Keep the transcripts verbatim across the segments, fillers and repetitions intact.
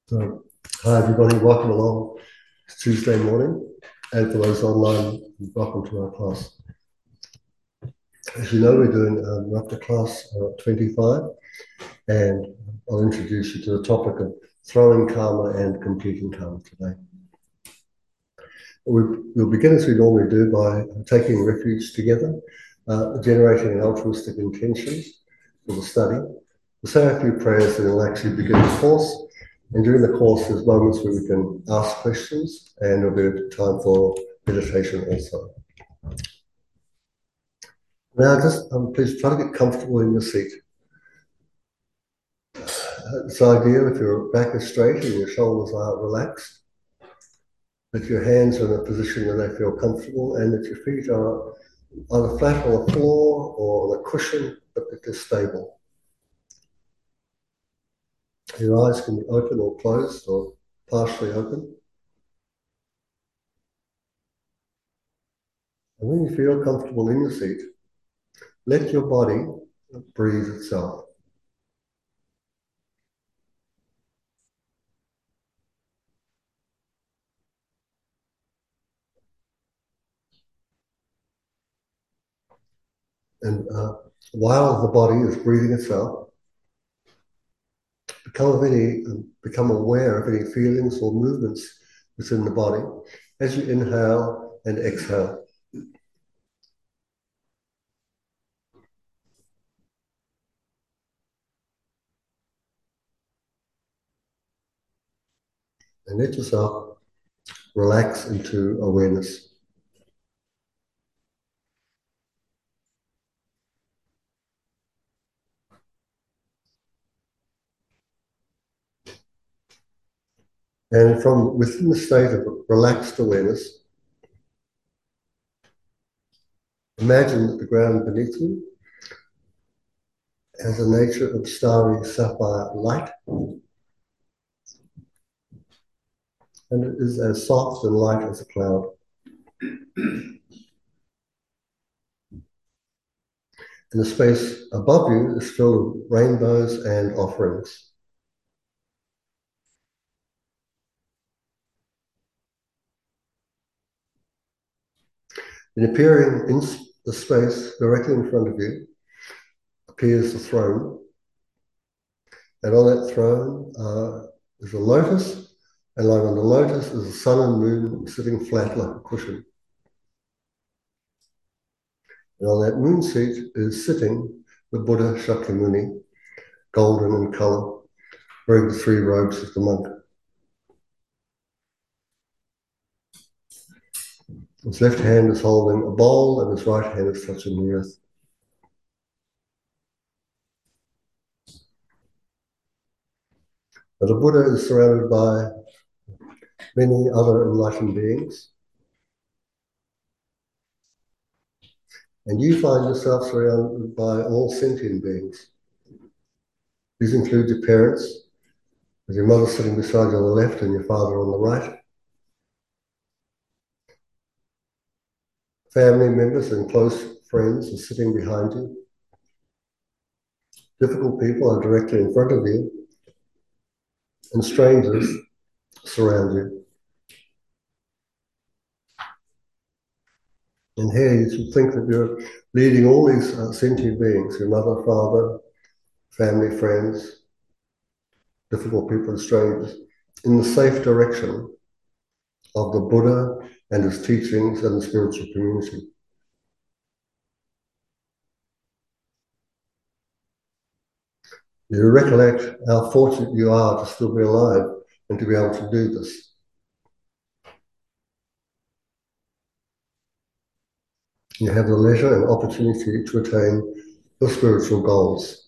So, hi everybody, welcome along. It's Tuesday morning, and for those online, welcome to our class. As you know, we're doing um, Raptor class uh, twenty-five, and I'll introduce you to the topic of throwing karma and completing karma today. We, we'll begin as we normally do by taking refuge together, uh, generating an altruistic intention for the study. We'll say a few prayers and we'll actually begin the course. And during the course, there's moments where we can ask questions and there'll be time for meditation also. Now, just um, please try to get comfortable in your seat. Uh, it's ideal if your back is straight and your shoulders are relaxed, that your hands are in a position where they feel comfortable and that your feet are either flat on the floor or on a cushion, but that they're stable. Your eyes can be open or closed or partially open. And when you feel comfortable in your seat, let your body breathe itself. And uh, while the body is breathing itself, become, any, become aware of any feelings or movements within the body as you inhale and exhale. And let yourself relax into awareness. And from within the state of relaxed awareness, imagine that the ground beneath you has a nature of starry sapphire light, and it is as soft and light as a cloud. And the space above you is filled with rainbows and offerings. And appearing in the space directly in front of you appears the throne. And on that throne uh, is a lotus, and lying on the lotus is the sun and moon sitting flat like a cushion. And on that moon seat is sitting the Buddha Shakyamuni, golden in color, wearing the three robes of the monk. His left hand is holding a bowl and his right hand is touching the earth. Now, the Buddha is surrounded by many other enlightened beings. And you find yourself surrounded by all sentient beings. These include your parents, with your mother sitting beside you on the left and your father on the right. Family members and close friends are sitting behind you. Difficult people are directly in front of you. And strangers surround you. And here you should think that you're leading all these uh, sentient beings, your mother, father, family, friends, difficult people and strangers, in the safe direction of the Buddha and his teachings and the spiritual community. You recollect how fortunate you are to still be alive and to be able to do this. You have the leisure and opportunity to attain your spiritual goals.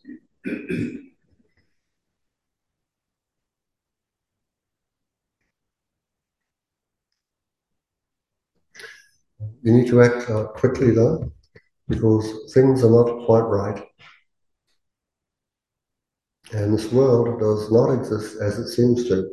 You need to act uh, quickly though, because things are not quite right. And this world does not exist as it seems to.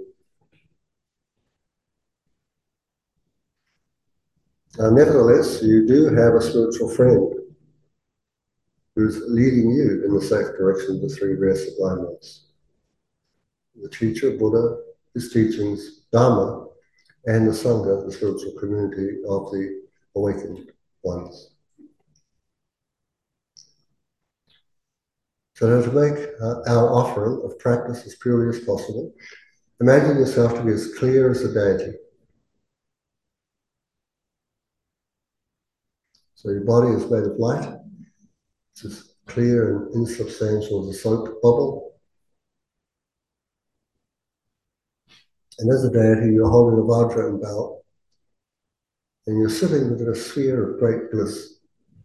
Uh, nevertheless, you do have a spiritual friend who's leading you in the safe direction of the three rare sublimes. The teacher, Buddha, his teachings, Dharma, and the Sangha, the spiritual community of the awakened ones. So now to make uh, our offering of practice as purely as possible, imagine yourself to be as clear as a deity. So your body is made of light. It's as clear and insubstantial as a soap bubble. And as a deity, you're holding a Vajra and belt, and you're sitting within a sphere of great bliss.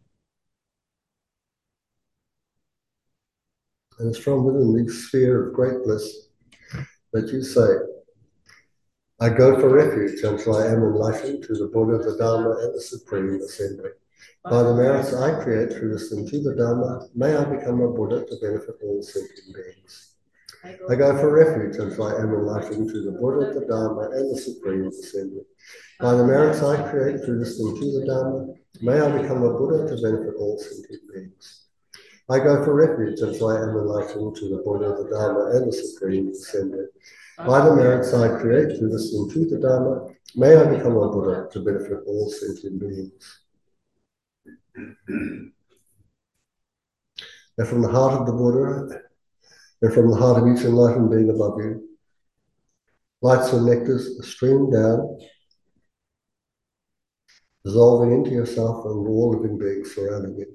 And it's from within this sphere of great bliss that you say, I go for refuge until I am enlightened to the Buddha, the Dharma, and the Supreme Assembly. By the merits I create through listening to the Dharma, may I become a Buddha to benefit all sentient beings. I go for refuge until I am enlightened to the Buddha, the Dharma, and the Supreme Assembly. By the merits I create through listening to the Dharma, may I become a Buddha to benefit all sentient beings. I go for refuge until I am enlightened to the Buddha, the Dharma, and the Supreme Assembly. By the merits I create through listening to the Dharma, may I become a Buddha to benefit all sentient beings. And from the heart of the Buddha, and from the heart of each enlightened being above you, lights and nectars stream down, dissolving into yourself and all living beings surrounding you.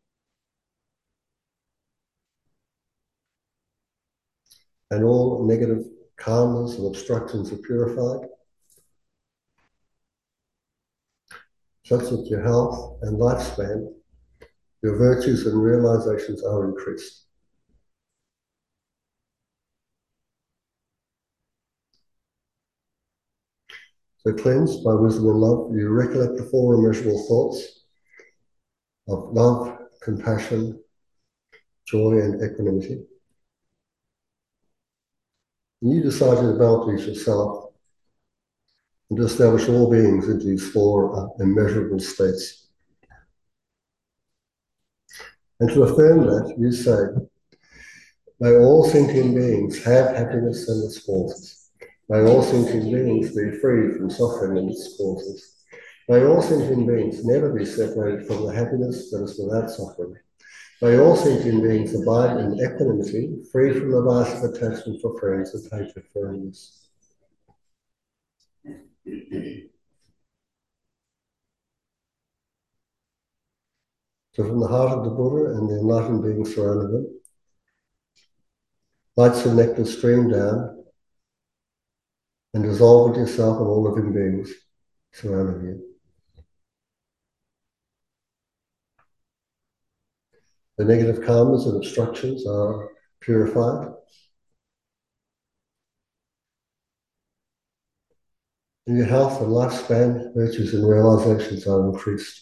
And all negative karmas and obstructions are purified, such that your health and lifespan, your virtues and realizations are increased. So cleansed by wisdom and love, you recollect the four immeasurable thoughts of love, compassion, joy, and equanimity. And you decide to develop yourself and to establish all beings into these four uh, immeasurable states. And to affirm that, you say, may all sentient beings have happiness and its causes. May all sentient beings be free from suffering and its causes. May all sentient beings never be separated from the happiness that is without suffering. May all sentient beings abide in equanimity, free from the vice of attachment for friends and hatred for enemies. So from the heart of the Buddha and the enlightened beings surrounding them, lights and nectar stream down and dissolve into yourself and all living beings surrounding you. The negative karmas and obstructions are purified. And your health and lifespan, virtues and realizations are increased.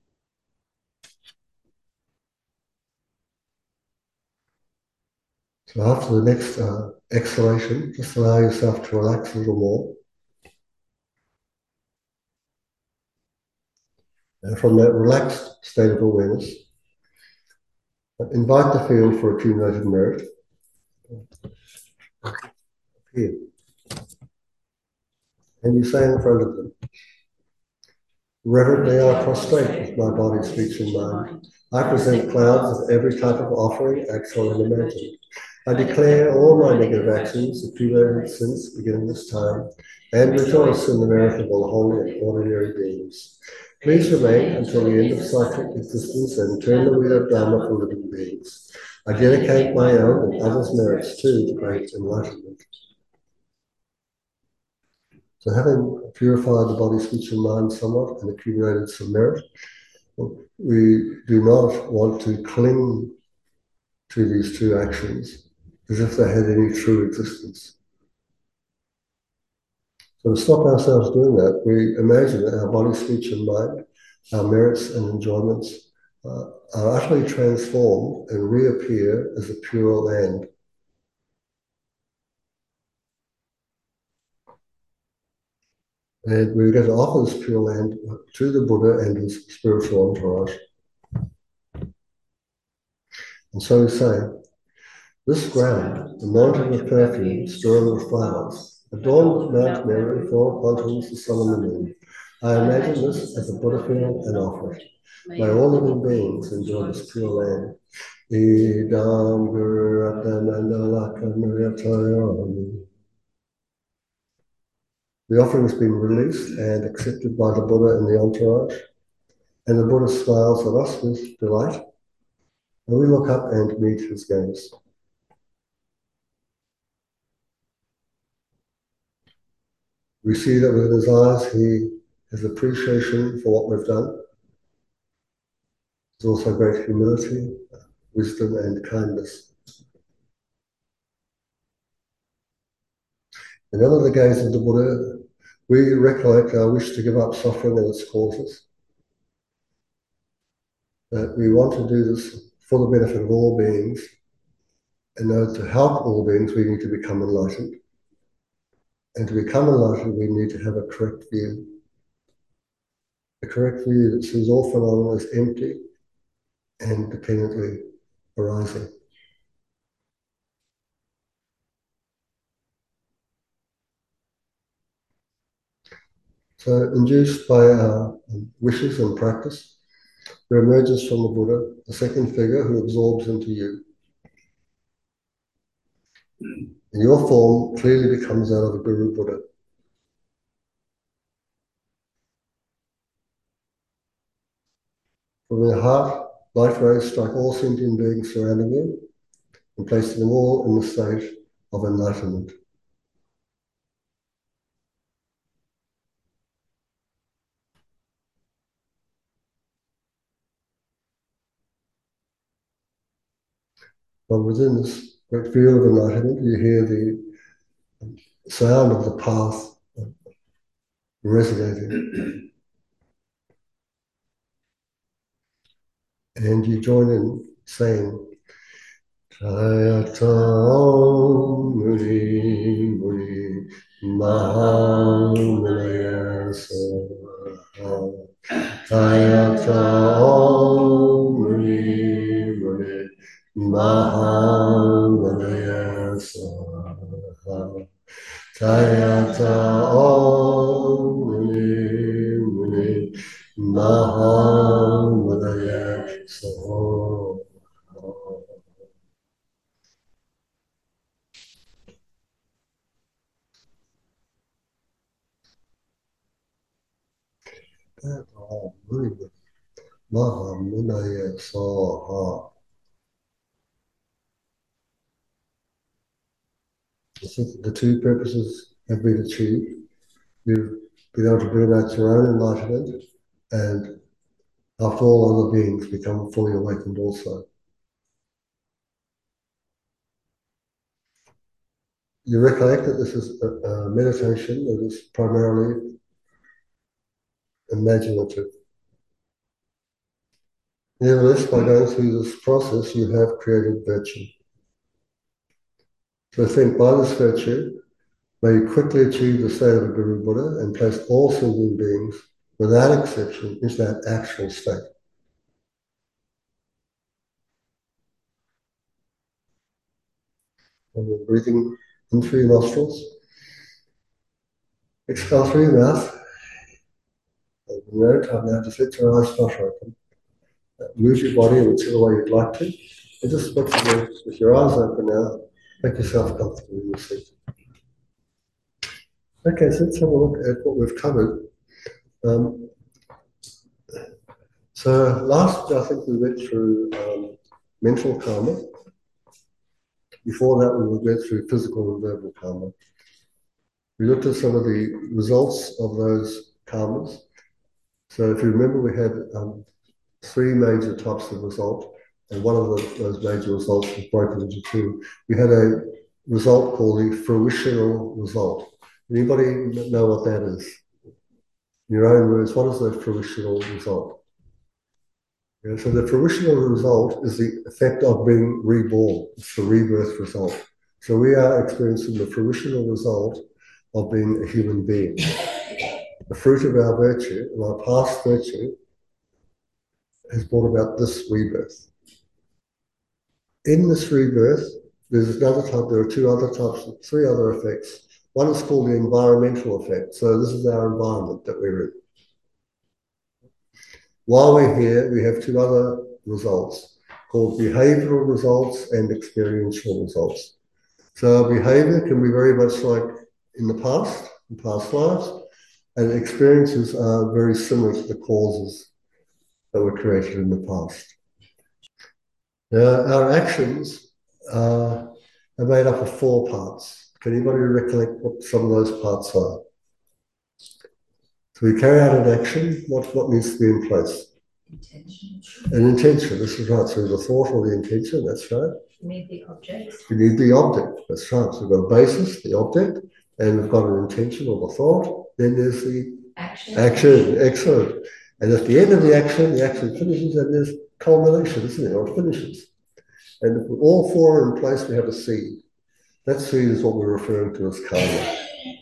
So after the next uh, exhalation, just allow yourself to relax a little more. And from that relaxed state of awareness, invite the field for accumulated merit. Here. And you say in front of them, reverently I prostrate with my body, speech and mind. I present clouds of every type of offering, actual and imagined. I declare all my negative actions accumulated since beginning this time, and rejoice in the merit of all holy and ordinary beings. Please remain until the end of cyclic existence and turn the wheel of Dharma for living beings. I dedicate my own and others' merits to the great enlightenment. So having purified the body, speech and mind somewhat and accumulated some merit, we do not want to cling to these two actions as if they had any true existence. So to stop ourselves doing that, we imagine that our body, speech and mind, our merits and enjoyments uh, are utterly transformed and reappear as a pure land. And we're going to offer this pure land to the Buddha and his spiritual entourage. And so we say, this ground, anointed with perfume, strewn with flowers, adorned Mount Meru, four continents, the sun and the moon. I imagine this as a Buddha field and offer it. May all living beings enjoy this pure land. Idam Guru Ratnamandalaka. The offering has been released and accepted by the Buddha and the entourage, and the Buddha smiles at us with delight, and we look up and meet his gaze. We see that within his eyes he has appreciation for what we've done. There's also great humility, wisdom, and kindness. And under the gaze of the Buddha, we recollect our wish to give up suffering and its causes. That we want to do this for the benefit of all beings, and know to help all beings we need to become enlightened. And to become enlightened, we need to have a correct view. A correct view that sees all phenomena as empty and dependently arising. So, induced by our wishes and practice, there emerges from the Buddha a second figure who absorbs into you. And your form clearly becomes that of a Guru Buddha. From your heart, light rays strike all sentient beings surrounding you and place them all in the state of enlightenment. From within this great field of enlightenment, you hear the sound of the path resonating. And you join in saying, Tayata Muni Muni Mahamunaya Saha. Tayata Muni Muni Mahamunaya Saha. Tayata Muni Muni Mahamunaya Saha. Mahamunaya Saha. The two purposes have been achieved. You've been able to bring out your own enlightenment, and after all, other beings become fully awakened also. You recollect that this is a, a meditation that is primarily imaginative. Nevertheless, by going through this process, you have created virtue. So think, by this virtue, may you quickly achieve the state of a Guru Buddha and place all sentient beings, without exception, into that actual state. And you're breathing in through your nostrils, expel through your mouth. And in your own time now, just let your eyes flush open. Move your body in whichever way you'd like to. And just with your, with your eyes open now, make yourself comfortable in your seat. Okay, so let's have a look at what we've covered. Um, so last, I think we went through um, mental karma. Before that, we went through physical and verbal karma. We looked at some of the results of those karmas. So if you remember, we had um, three major types of result, and one of the, those major results was broken into two. We had a result called the fruitional result. Anybody know what that is? In your own words, what is the fruitional result? Yeah, so the fruitional result is the effect of being reborn. It's the rebirth result. So we are experiencing the fruitional result of being a human being. The fruit of our virtue, and our past virtue, has brought about this rebirth. In this rebirth, there's another type, there are two other types, three other effects One is called the environmental effect. So this is our environment that we're in. While we're here, we have two other results called behavioral results and experiential results. So our behavior can be very much like in the past, in past lives, and experiences are very similar to the causes that were created in the past. Now, our actions uh, are made up of four parts. Can anybody recollect what some of those parts are? So we carry out an action, what, what needs to be in place? Intention. An intention, this is right. So the thought or the intention, that's right. You need the object. We need the object, that's right. So we've got a basis, the object, and we've got an intention or the thought. Then there's the action. Action, excellent. And at the end of the action, the action finishes and there's culmination, isn't it? Or it finishes. And if all four are in place, we have a seed. That seed is what we're referring to as karma.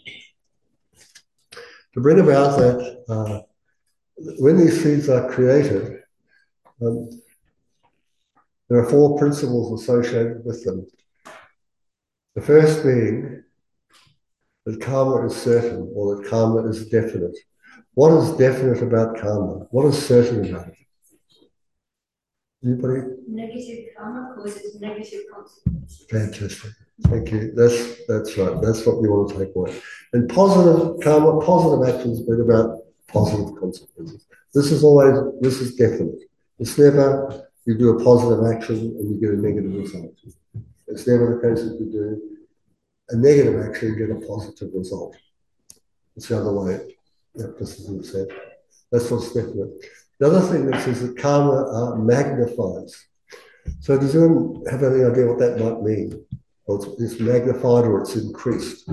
To bring about that, uh, when these seeds are created, um, there are four principles associated with them. The first being that karma is certain, or that karma is definite. What is definite about karma? What is certain about it? Anybody? Negative karma causes negative consequences. Fantastic. Thank you. That's that's right. That's what you want to take away. And positive karma, positive actions bring about positive consequences. This is always, this is definite. It's never you do a positive action and you get a negative result. It's never the case that you do a negative action and get a positive result. It's the other way. Yep, this is said. That's what's definite. The other thing that says that karma uh, magnifies. So does anyone have any idea what that might mean? Well, it's, it's magnified or it's increased.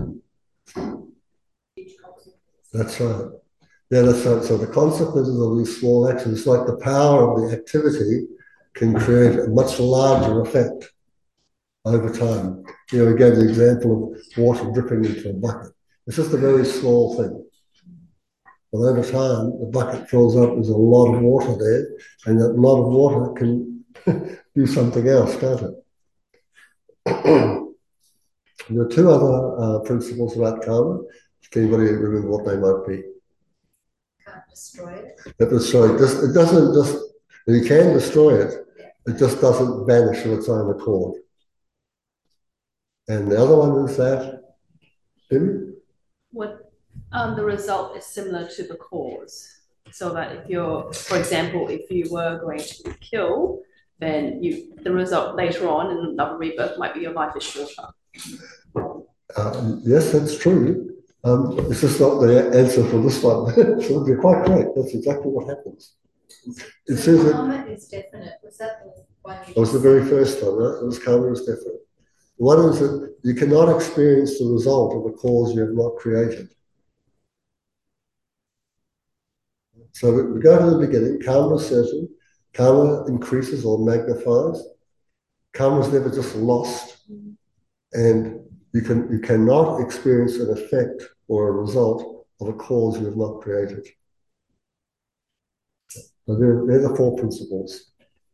That's right. Yeah, that's right. So the consequences of these small actions, it's like the power of the activity can create a much larger effect over time. You know, we gave the example of water dripping into a bucket. It's just a very small thing. But over time, the bucket fills up, there's a lot of water there, and that lot of water can do something else, can't it? There are two other uh, principles about karma. Can anybody remember what they might be? Can't destroy it. That destroy it. It doesn't just, you can destroy it, it just doesn't vanish of its own accord. And the other one is that, Amy? What um, the result is similar to the cause. So that if you're, for example, if you were going to kill, then you the result later on in another rebirth might be your life is shorter. Uh, yes, that's true. Um, it's just not the answer for this one. So you're quite correct. That's exactly what happens. It so says karma that, is definite. Was that the one you that was the very first one, right? It was karma is definite. One is that you cannot experience the result of a cause you have not created. So we go to the beginning. Karma is certain. Karma increases or magnifies. Karma is never just lost, and you can you cannot experience an effect or a result of a cause you have not created. So they're, they're the four principles.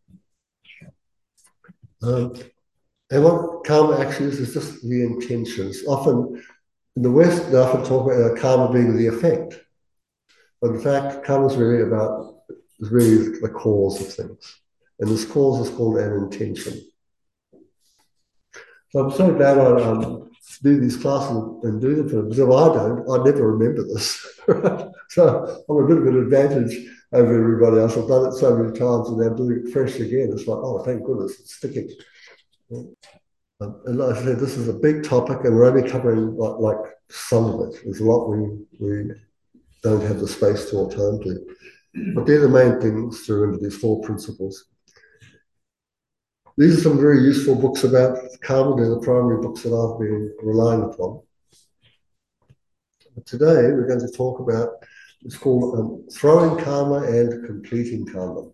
Um, and what karma actually is is just the intentions. Often in the West, they often talk about karma being the effect, but in fact, karma is really about is really the cause of things, and this cause is called an intention. So I'm so glad I um, do these classes and do them for them, because if I don't, I never remember this. Right? So I'm a bit of an advantage over everybody else. I've done it so many times and now doing it fresh again. It's like, oh, thank goodness, it's sticking. Um, and like I said, this is a big topic and we're only covering like, like some of it. There's a lot we, we don't have the space to or time to. But they're the main things to remember, these four principles. These are some very useful books about karma. They're the primary books that I've been relying upon. But today we're going to talk about, it's called um, Throwing Karma and Completing Karma.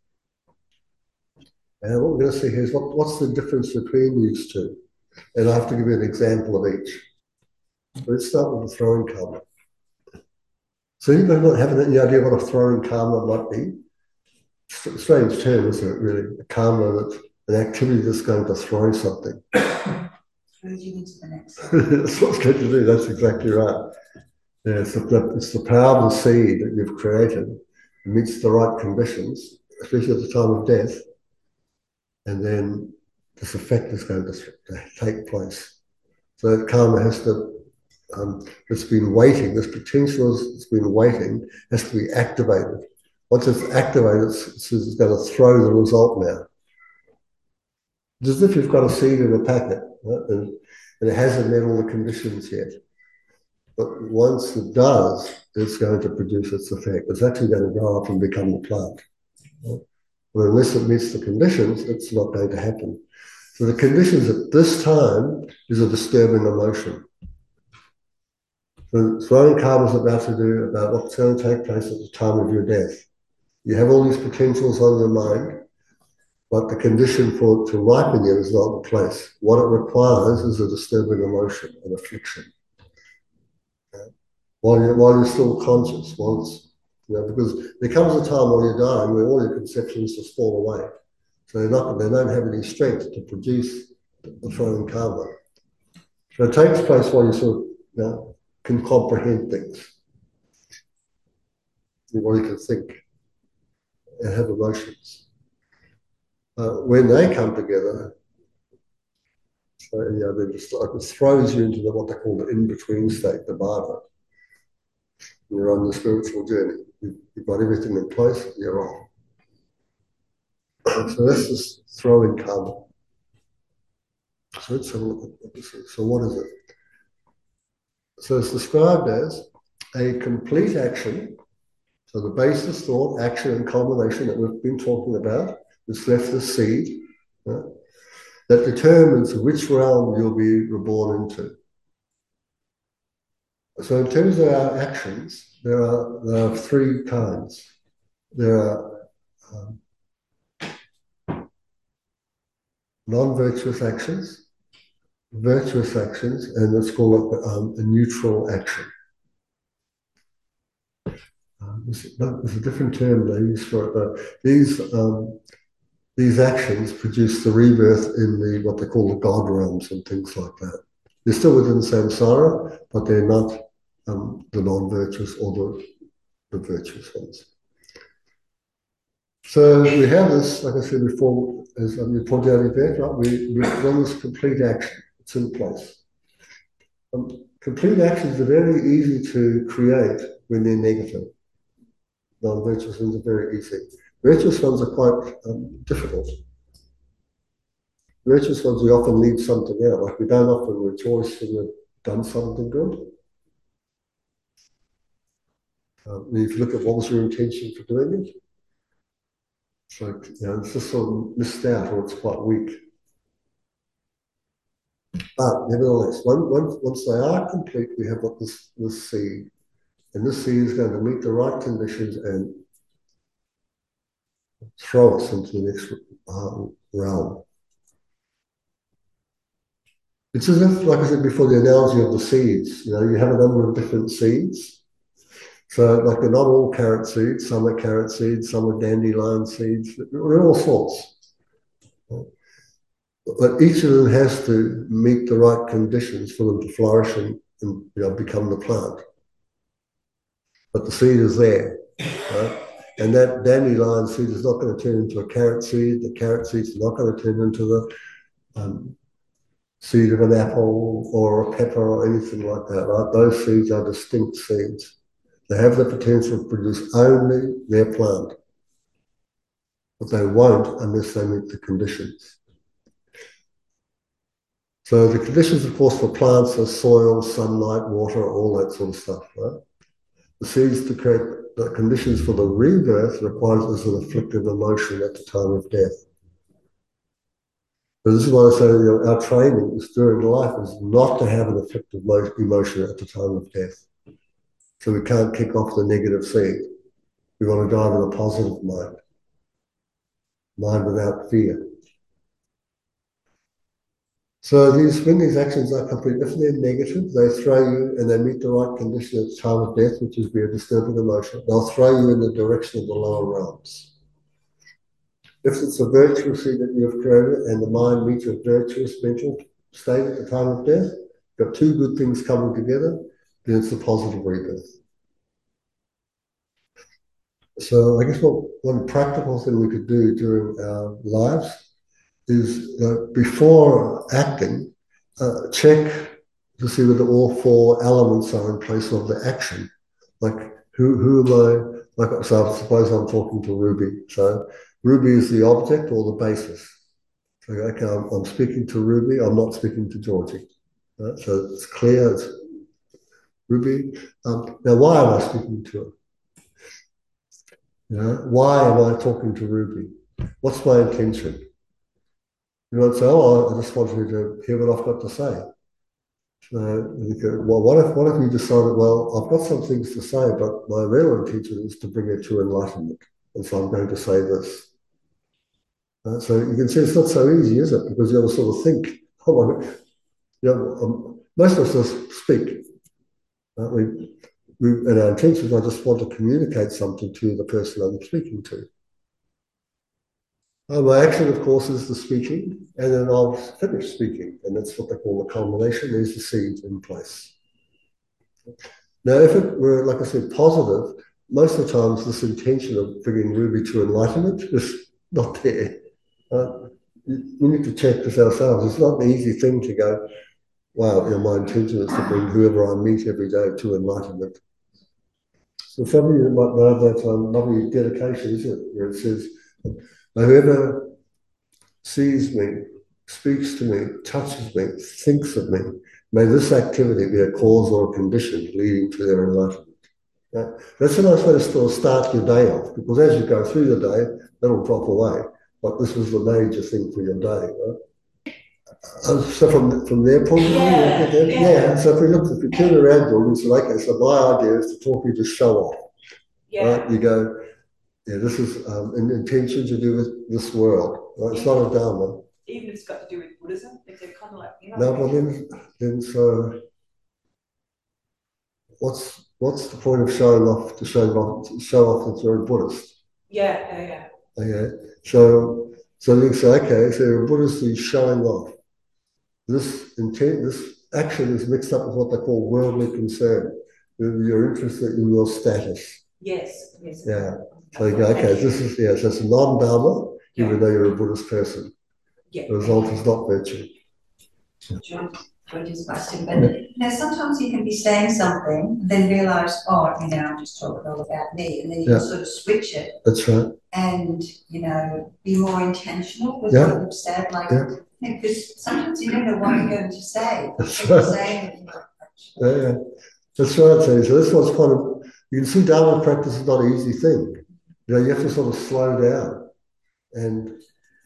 And what we're going to see here is what, what's the difference between these two. And I have to give you an example of each. Let's start with the throwing karma. So anybody not have any idea what a throwing karma might be? It's a strange term, isn't it, really? A karma that's an activity that's going to throw something. throws you into the next. That's what it's going to do. That's exactly right. Yeah, it's the, it's the power of the seed that you've created. It meets the right conditions, especially at the time of death, and then this effect is going to take place. So that karma has to, um, it's been waiting, this potential that's been waiting has to be activated. Once it's activated, it's, it's going to throw the result now. It's as if you've got a seed in a packet, right? and, and it hasn't met all the conditions yet. But once it does, it's going to produce its effect. It's actually going to grow up and become the plant. Right? But unless it meets the conditions, it's not going to happen. So the conditions at this time is a disturbing emotion. So throwing karma is about to do about what's going to take place at the time of your death. You have all these potentials on your mind, but the condition for it to ripen yet is not in place. What it requires is a disturbing emotion, an affliction. Okay? While you're, while you're still conscious, while it's, you know, because there comes a time while you're dying where all your conceptions just fall away. So they're not, they don't have any strength to produce the throwing karma. So it takes place while you sort of, you know, can comprehend things. While you can think and have emotions. Uh, when they come together, so, you know, they just like it throws you into the, what they call the in-between state, the bhava. You're on the spiritual journey. You've, you've got everything in place, you're on. So that's just throwing karma. So let's have a look at what this is. So what is it? So it's described as a complete action. So the basis, thought, action, and culmination that we've been talking about, this left the seed, right, that determines which realm you'll be reborn into. So in terms of our actions, there are, there are three kinds. There are um, non-virtuous actions, virtuous actions, and let's call it um, a neutral action. Um, there's, there's a different term they use for it, but these um, these actions produce the rebirth in the what they call the God realms and things like that. They're still within samsara, but they're not um, the non-virtuous or the, the virtuous ones. So we have this, like I said before, as um, you pointed out, Yvette, right? We, we run this complete action. It's in place. Um, complete actions are very easy to create when they're negative. Non-virtuous ones are very easy. Virtuous ones are quite um, difficult. Virtuous ones, we often leave something out. Like we don't often rejoice when we've done something good. Um, if you look at what was your intention for doing it, it's like, you know, it's just sort of missed out or it's quite weak. But nevertheless, once, once they are complete, we have what this, this seed. And this seed is going to meet the right conditions and throw us into the next uh, realm. It's as if, like I said before, the analogy of the seeds. You know, you have a number of different seeds. So, like, they're not all carrot seeds. Some are carrot seeds, some are dandelion seeds. They're all sorts. But each of them has to meet the right conditions for them to flourish and, and you know, become the plant. But the seed is there, right? And that dandelion seed is not going to turn into a carrot seed. The carrot seed is not going to turn into the um, seed of an apple or a pepper or anything like that, right? Those seeds are distinct seeds. They have the potential to produce only their plant, but they won't unless they meet the conditions. So the conditions, of course, for plants are soil, sunlight, water, all that sort of stuff, right? The seeds to create the conditions for the rebirth requires an afflictive emotion at the time of death. So this is why I say, you know, our training is during life is not to have an afflictive emotion at the time of death. So we can't kick off the negative seed. We want to die with a positive mind, mind without fear. So these, when these actions are complete, if they're negative, they throw you and they meet the right condition at the time of death, which is be a disturbing emotion. They'll throw you in the direction of the lower realms. If it's a virtuous seed that you've created and the mind meets a virtuous mental state at the time of death, got two good things coming together, then it's the positive rebirth. So I guess what one practical thing we could do during our lives is uh, before acting, uh, check to see whether all four elements are in place of the action. Like who who am I? Like so, I suppose I'm talking to Ruby. So Ruby is the object or the basis. So okay, I'm, I'm speaking to Ruby. I'm not speaking to Georgie. Right? So it's clear. It's Ruby. Um, now, why am I speaking to her? You know, why am I talking to Ruby? What's my intention? You might say, "Oh, I just want you to hear what I've got to say." So you go, well, what if what if you decided, well, I've got some things to say, but my real intention is to bring her to enlightenment, and so I'm going to say this. Uh, so you can see it's not so easy, is it? Because you have to sort of think. Oh my, you know, um, most of us just speak. Uh, we, we, and our intention, I just want to communicate something to the person I'm speaking to. Uh, my action, of course, is the speaking, and then I'll finish speaking, and that's what they call the culmination. There's the seed in place. Now, if it were, like I said, positive, most of the times this intention of bringing Ruby to enlightenment is not there. Uh, we need to check this ourselves. It's not an easy thing to go, wow, you know, my intention is to bring whoever I meet every day to enlightenment. So some of you might know that um, lovely dedication, isn't it? Where it says, whoever sees me, speaks to me, touches me, thinks of me, may this activity be a cause or a condition leading to their enlightenment. Yeah? That's a nice way to still start your day off, because as you go through your day, that'll drop away. But this was the major thing for your day, right? Uh, so from from their point of view, Yeah, yeah, yeah. yeah. So if we look, if we turn around, and say, okay, so my idea is to talk you to show off. Yeah. Right? You go, yeah, this is um, an intention to do with this world. Right? It's not a dharma. Even if it's got to do with Buddhism, if they're kind of like, you know. No, but then, then so what's what's the point of showing off to show off to show off that you're a Buddhist? Yeah, yeah, yeah. Okay, so so you say, okay, so you're a Buddhist who's showing off. This intent, this action is mixed up with what they call worldly concern. You're interested in your status. Yes, yes. Yeah. So you go, okay, this is yeah, so it's a non-dharma, even Yeah. though you're a Buddhist person. Yeah. The result is not virtue. John, George's question, but you know, sometimes you can be saying something, then realise, oh, you know, I'm just talking all about me, and then you Yeah. can sort of switch it. That's right. And you know, be more intentional with Yeah. what you've said, like Yeah. because sometimes you don't know what you're going to say. That's You're right. saying it. Yeah, yeah. That's right. So, so this one's kind of, you can see Dharma practice is not an easy thing. You know, you have to sort of slow down and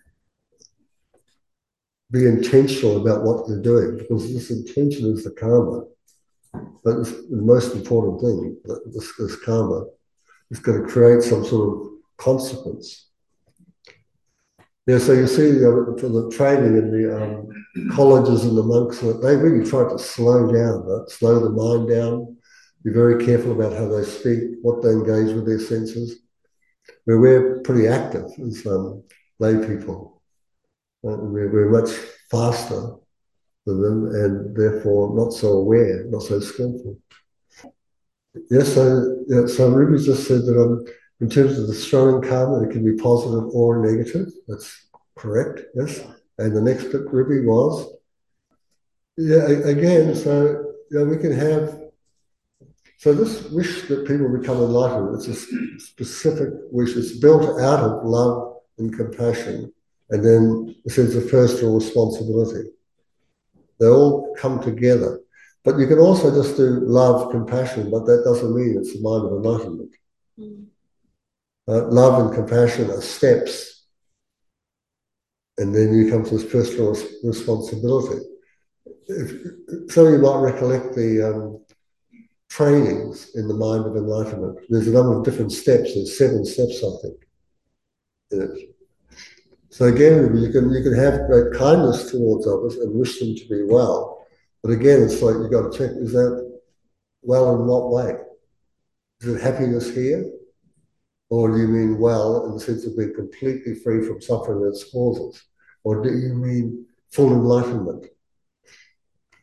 be intentional about what you're doing, because this intention is the karma. But it's the most important thing, this, this karma is going to create some sort of consequence. Yeah, so you see uh, for the training in the um, colleges and the monks, they really try to slow down, right? Slow the mind down, be very careful about how they speak, what they engage with their senses. Where we're pretty active as um, lay people. Uh, we're, we're much faster than them and therefore not so aware, not so skillful. Yes, so, yeah, so Ruby just said that um, in terms of the showing karma, it can be positive or negative. That's correct, yes. And the next bit, Ruby, was, yeah, again, so you know, we can have, so this wish that people become enlightened, it's a specific wish. It's built out of love and compassion, and then a sense of personal responsibility. They all come together. But you can also just do love, compassion, but that doesn't mean it's the mind of enlightenment. Mm. Uh, love and compassion are steps, and then you come to this personal res- responsibility. If, some of you might recollect the um, trainings in the mind of enlightenment. There's a number of different steps. There's seven steps, I think, in it. So again, you can you can have great kindness towards others and wish them to be well. But again, it's like you've got to check, is that well in what way? Is it happiness here? Or do you mean well in the sense of being completely free from suffering and its causes? Or do you mean full enlightenment?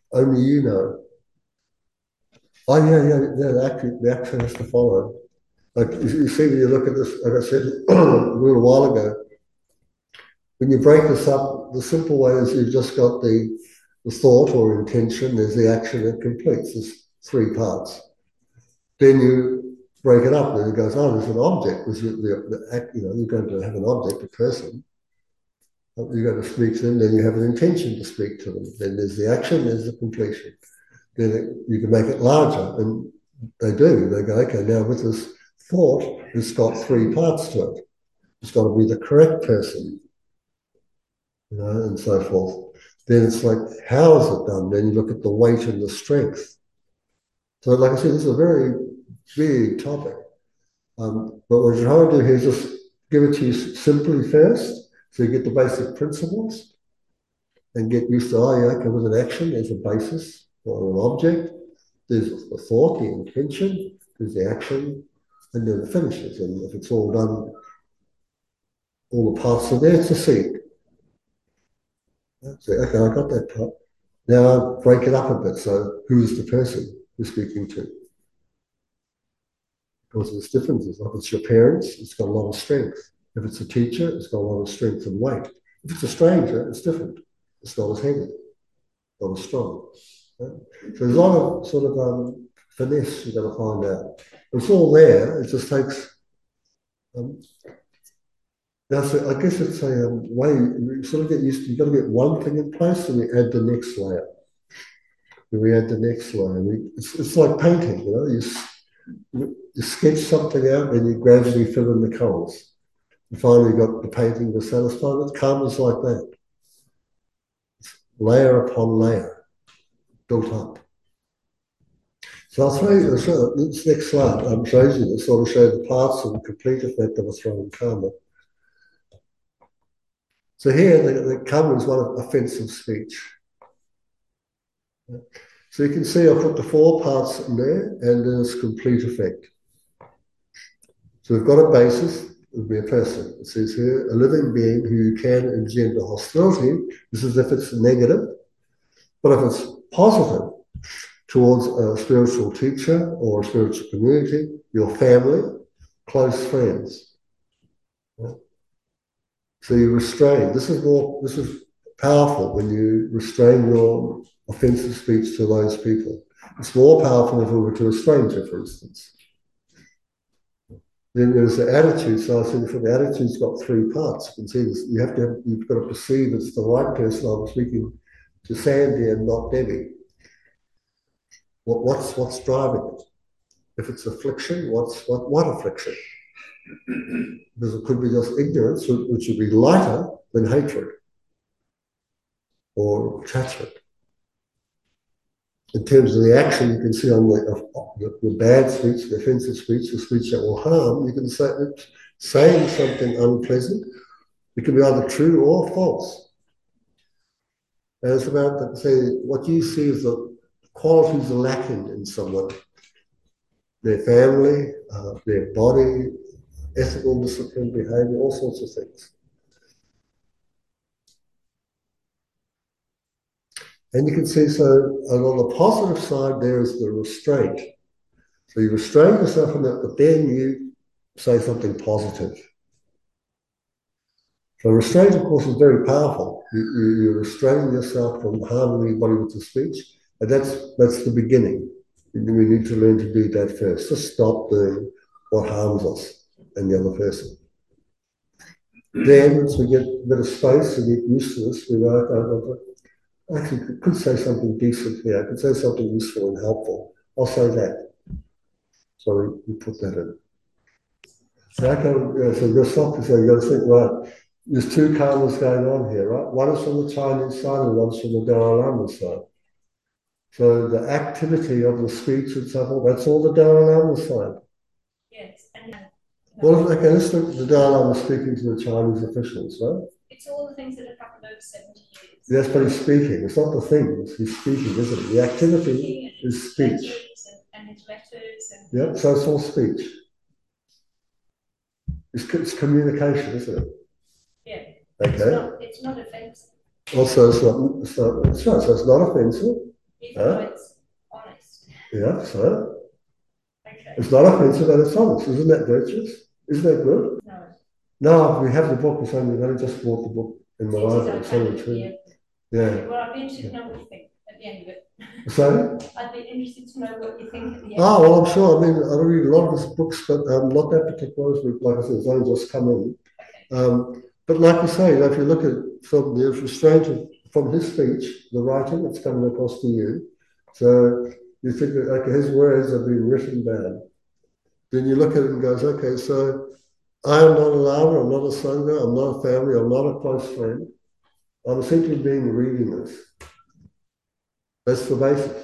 only you know. Oh yeah, yeah, yeah. The action, the action has to follow. Like you, you see, when you look at this, like I said a little while ago, when you break this up, the simple way is you've just got the the thought or intention. There's the action that completes. There's three parts. Then you break it up, and it goes, oh, there's an object. There's the, the, the act, you know, you're going to have an object, a person. You're going to speak to them, then you have an intention to speak to them. Then there's the action, there's the completion. Then it, you can make it larger, and they do. They go, okay, now with this thought, it's got three parts to it. It's got to be the correct person, you know, and so forth. Then it's like, how is it done? Then you look at the weight and the strength. So, like I said, this is a very big topic. Um, but what we're trying to do here is just give it to you simply first, so you get the basic principles and get used to, oh, yeah, okay, with an action, there's a basis or an object, there's the thought, the intention, there's the action, and then it finishes. And if it's all done, all the parts are there to seek. So, okay, I got that part. Now I break it up a bit. So who's the person you're speaking to? Because there's differences. If it's your parents, it's got a lot of strength. If it's a teacher, it's got a lot of strength and weight. If it's a stranger, it's different. It's not as heavy, not as strong. Right? So there's a lot of sort of um, finesse you've got to find out. It's all there. It just takes. Um, now, so I guess it's a um, way you sort of get used to. You've got to get one thing in place, and we add the next layer. And we add the next layer. We, it's, it's like painting, you know. You, you sketch something out, and you gradually fill in the colours. You finally got the painting to satisfy. It comes like that, layer upon layer, built up. So I'll show you, so this next slide um, shows you this, sort of show the parts of the complete effect of a throwing karma. So here, the, the karma is one of offensive speech. So you can see I put the four parts in there, and there's complete effect. So we've got a basis. It would be a person. It says here, a living being who can engender hostility. This is if it's negative. But if it's positive towards a spiritual teacher or a spiritual community, your family, close friends. Right? So you restrain. This is more, this is powerful when you restrain your offensive speech to those people. It's more powerful if we were to a stranger, for instance. Then there's the attitude. So I said, for the attitude's got three parts. You can see this. You have to have, you've got to perceive it's the right person. I'm speaking to Sandy and not Debbie. What, what's what's driving it? If it's affliction, what's what what affliction? Because it could be just ignorance, which would be lighter than hatred or attachment. In terms of the action, you can see on the, uh, the, the bad speech, the offensive speech, the speech that will harm, you can say that saying something unpleasant, it can be either true or false. And it's about, say, what you see as the qualities lacking in someone, their family, uh, their body, ethical discipline, behavior, all sorts of things. And you can see, so and on the positive side, there is the restraint. So you restrain yourself from that, but then you say something positive. So restraint, of course, is very powerful. You, you, you restrain yourself from harming anybody with the speech, and that's that's the beginning. We need to learn to do that first. Just stop doing what harms us and the other person. Then, as we get a bit of space and get used to this, we go, I actually could say something decent here. I could say something useful and helpful. I'll say that. So we, we put that in. So, I can, you know, so you're stopping, so you've got to think, right, there's two karmas going on here, right? One is from the Chinese side and one's from the Dalai Lama side. So the activity of the speech and so forth, that's all the Dalai Lama side. Yes. And, uh, well, okay, let's look at the Dalai Lama speaking to the Chinese officials, right? it's all the things that have happened over seventy years. Yes, but he's speaking. It's not the things. He's speaking, isn't it? The activity is speech. And, and his letters. And yeah, so it's all speech. It's, it's communication, isn't it? Yeah. Okay. It's not, it's not offensive. Also, it's not, it's not, it's right, so it's not offensive. even Huh? though it's honest. Yeah, so Okay. it's not offensive and it's honest. Isn't that virtuous? Isn't that good? No. No, we have the book, it's only, we've only just bought the book in the It is library. It's only okay, two. yeah. Yeah. Well, I'd be interested to know what you think at the end of it. So, I'd be interested to know what you think at the end. oh, well, I'm sure. I mean, I read a lot of his books, but um, not that particular. Like I said, it's only just come in. Um, but like you say, if you look at from the restraint of, from his speech, the writing that's coming across to you, so you think that okay, his words have been written down. Then you look at it and goes, okay, so I am not a lama, I'm not a sangha, I'm not a family, I'm not a close friend. I'm simply being reading this. That's the basis.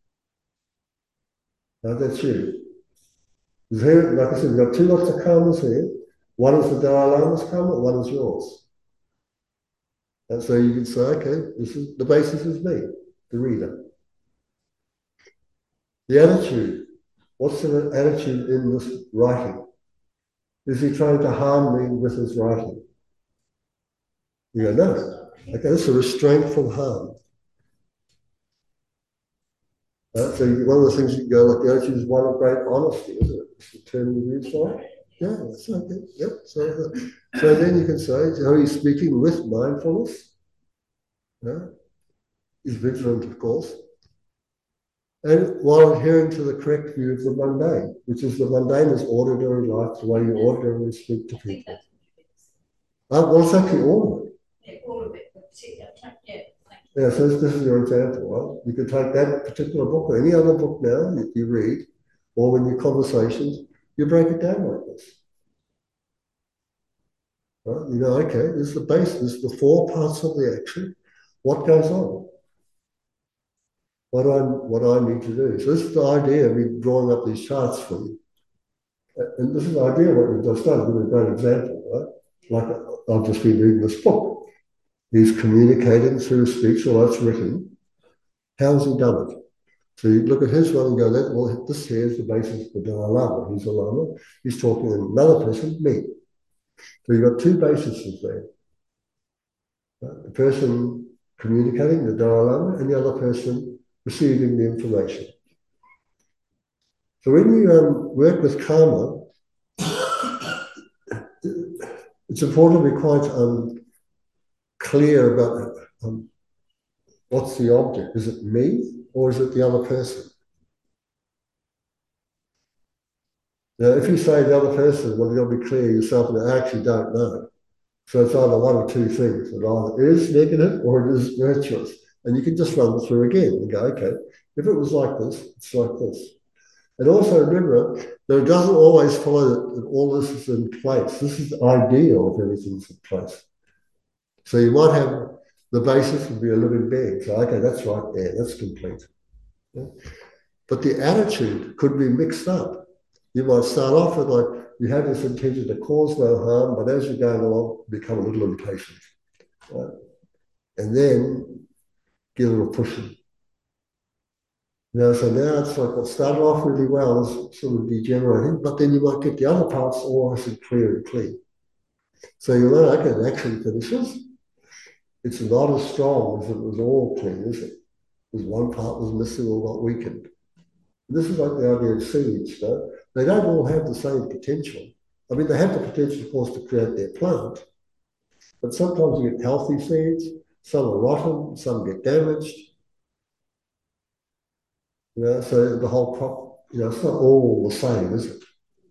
Now that's you. Here, like I said, we've got two lots of karmas here. One is the Dalai Lama's karma, one is yours. And so you can say, okay, this is the basis is me, the reader. The attitude. What's the attitude in this writing? Is he trying to harm me with his writing? You go, no. Okay, it's a restraint from harm. Uh, so you, one of the things you can go, like the attitude is one of great honesty, isn't it? It's the term you use for it. Yeah, that's okay. Yep. So, so then you can say, are you speaking with mindfulness? Yeah. He's vigilant, of course. And while adhering to the correct view of the mundane, which is the mundane is ordinary life, the way you ordinarily speak to people. Uh, well, it's actually all of it. Yeah, all of it, but particularly, yeah. Yeah, so this, this is your example, right? You could take that particular book or any other book now that you read, or when your conversations, you break it down like this. Right? You know, okay, this is the base, this is the four parts of the action. What goes on? What I what I need to do. So this is the idea of me drawing up these charts for you. And this is the idea of what we've just done. Give a great example, right? Like I've just been reading this book. He's communicating through speech, or it's written. How has he done it? So you look at his one and go, well, this here is the basis of the Dalai Lama. He's a Lama. He's talking to another person, me. So you've got two bases there. Right? The person communicating, the Dalai Lama, and the other person receiving the information. So when you um, work with karma, it's important to be quite um, clear about um, what's the object. Is it me or is it the other person? Now, if you say the other person, well, you've got to be clear yourself, and I actually don't know. So it's either one or two things. It either is negative or it is virtuous. And you can just run it through again and go, okay, if it was like this, it's like this. And also remember that it doesn't always follow that, that all this is in place. This is the ideal if everything's in place. So you might have the basis would be a living being. So, okay, that's right there, that's complete. Yeah? But the attitude could be mixed up. You might start off with like, you have this intention to cause no harm, but as you're going along, become a little impatient. Right? And then get a little pushy. You know, so now it's like what started off really well is sort of degenerating, but then you might get the other parts all nice and clear and clean. So you learn, okay, it actually finishes. It's not as strong as it was all clean, is it? Because one part was missing or got weakened. This is like the idea of seeds, no? They don't all have the same potential. I mean, they have the potential, of course, to create their plant, but sometimes you get healthy seeds, some are rotten, some get damaged. You know, so the whole crop, you know, it's not all the same, is it?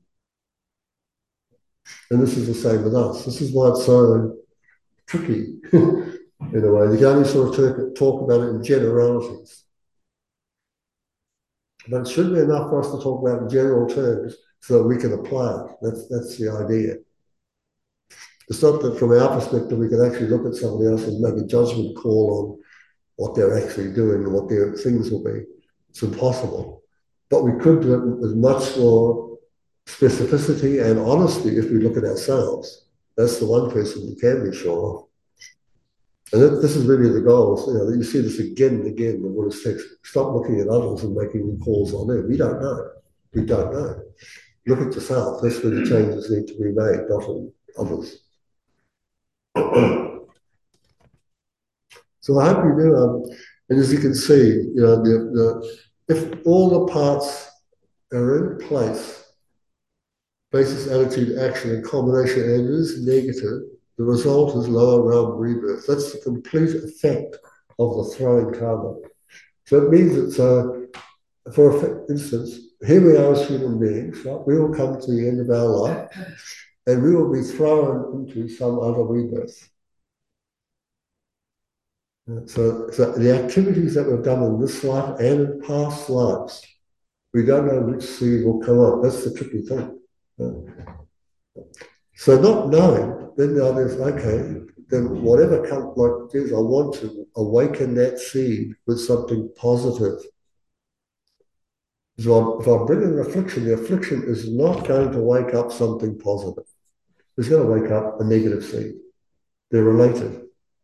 And this is the same with us. This is why it's so tricky, in a way. You can only sort of talk, talk about it in generalities. But it should be enough for us to talk about it in general terms so that we can apply it. That's, that's the idea. It's not that from our perspective we can actually look at somebody else and make a judgment call on what they're actually doing and what their things will be. It's impossible. But we could do it with much more specificity and honesty if we look at ourselves. That's the one person we can be sure of. And that, this is really the goal. You know, you see this again and again in the Buddhist text. Stop looking at others and making calls on them. We don't know. We don't know. Look at yourself. That's where the changes need to be made, not on others. So I hope you do um, And as you can see, you know, the, the, if all the parts are in place, basis, attitude, action, and combination, and it is negative, the result is lower realm rebirth. That's the complete effect of the throwing karma. So it means it's, uh, for instance, here we are as human beings, right? We will come to the end of our life and we will be thrown into some other rebirth. So, so the activities that we've done in this life and in past lives, we don't know which seed will come up. That's the tricky thing. So not knowing, then the idea is, okay, then whatever comes like this, I want to awaken that seed with something positive. So if I bring an affliction, the affliction is not going to wake up something positive. It's going to wake up a negative seed. They're related.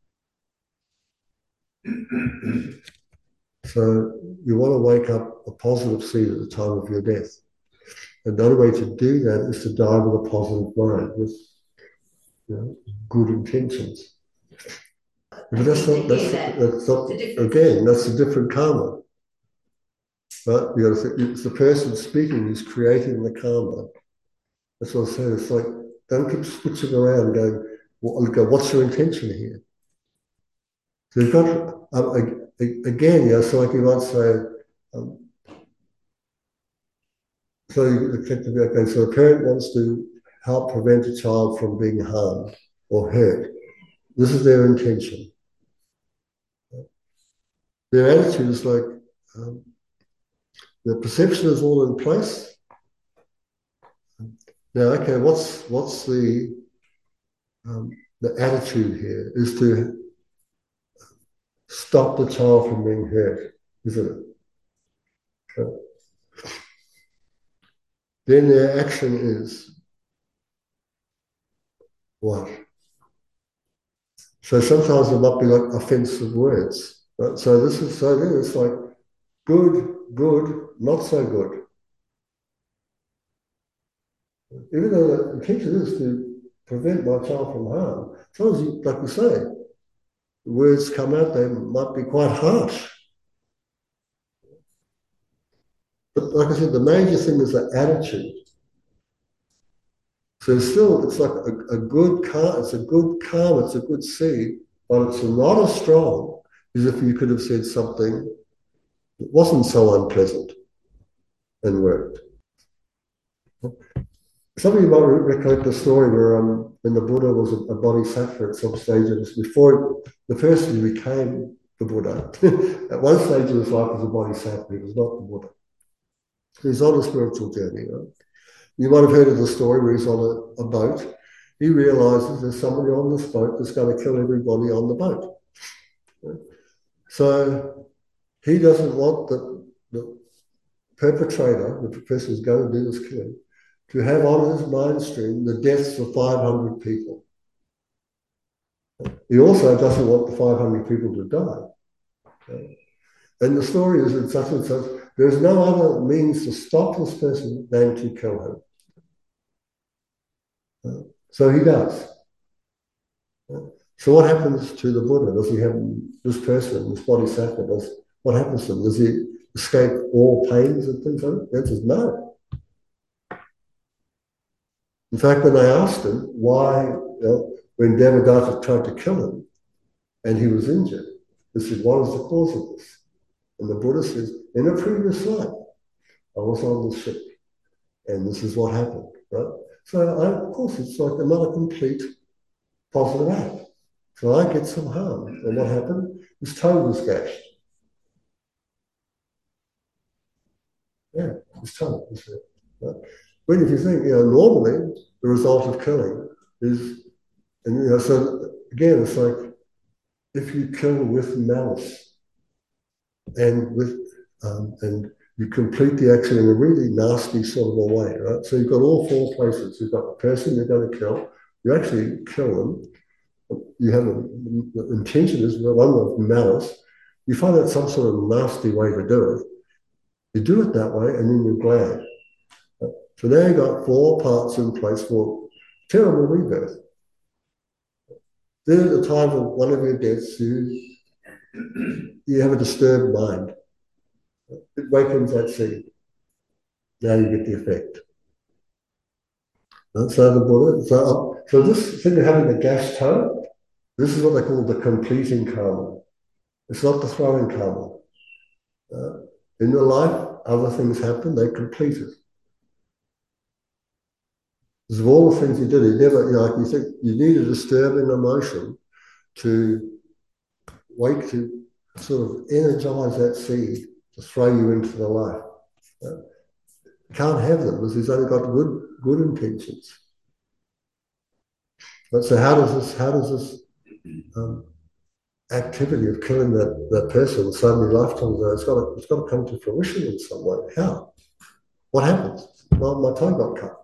So you want to wake up a positive seed at the time of your death. And the only way to do that is to die with a positive mind, with, you know, good intentions. But that's not, that's, that's not, again, that's a different karma. But you know, it's the person speaking who's creating the karma. That's what I'm saying. It's like, don't keep switching around and going, well, what's your intention here? So you've got, um, again, you know, so like you might say, um, so you effectively, okay, so a parent wants to help prevent a child from being harmed or hurt. This is their intention. Their attitude is like, um, the perception is all in place. Now, okay, what's what's the um, the attitude here is to stop the child from being hurt, isn't it? Okay. Then their action is what? So sometimes there might be like offensive words. Right? So this is so then it's like good, good, not so good. Even though the intention is to prevent my child from harm, sometimes, you, like we say, words come out, they might be quite harsh. But like I said, the major thing is the attitude. So still, it's like a, a good calm, it's a good calm, it's a good seed, but it's not as strong as if you could have said something that wasn't so unpleasant and worked. Some of you might recollect the story where um, when the Buddha was a, a bodhisattva at some stage, it was before the person who became the Buddha. At one stage of his life was a bodhisattva, he was not the Buddha. He's on a spiritual journey. Right? You might have heard of the story where he's on a, a boat. He realizes there's somebody on this boat that's going to kill everybody on the boat. Right? So he doesn't want the, the perpetrator, the person who's going to do this killing, to have on his mind stream the deaths of five hundred people. He also doesn't want the five hundred people to die. Okay? And the story is in such and such, there's no other means to stop this person than to kill him. Uh, so he does. Uh, so what happens to the Buddha? Does he have this person, this bodhisattva, does, what happens to him? Does he escape all pains and things like that? The answer is no. In fact, when they asked him why, you know, when Devadatta tried to kill him and he was injured, they said, what is the cause of this? And the Buddha says, in a previous life, I was on the ship and this is what happened, right? So, I, of course, it's like another complete positive act. So I get some harm. And what happened? His toe was gashed. Yeah, his toe was hurt. Right? When if you think, you know, normally the result of killing is, and you know, so again, it's like if you kill with malice and with, um, and you complete the action in a really nasty sort of a way, right? So you've got all four places. You've got the person you're going to kill. You actually kill them. You have a, the intention is one of malice. You find out some sort of nasty way to do it. You do it that way, and then you're glad. So now you've got four parts in place for terrible rebirth. Then at the time of one of your deaths, you you have a disturbed mind. It wakens that seed. Now you get the effect. And so the Buddha, so, so this thing of having the gas tank, this is what they call the completing karma. It's not the throwing karma. Uh, in your life, other things happen, they complete it. Because of all the things you did, you never, you know, like you think you need a disturbing emotion to wake, to sort of energize that seed, to throw you into the life. Uh, you can't have them because he's only got good, good intentions. But so how does this, how does this um, activity of killing that, that person so many lifetimes ago, it's got to, it's got to come to fruition in some way? How? What happens? Well, my toe got cut.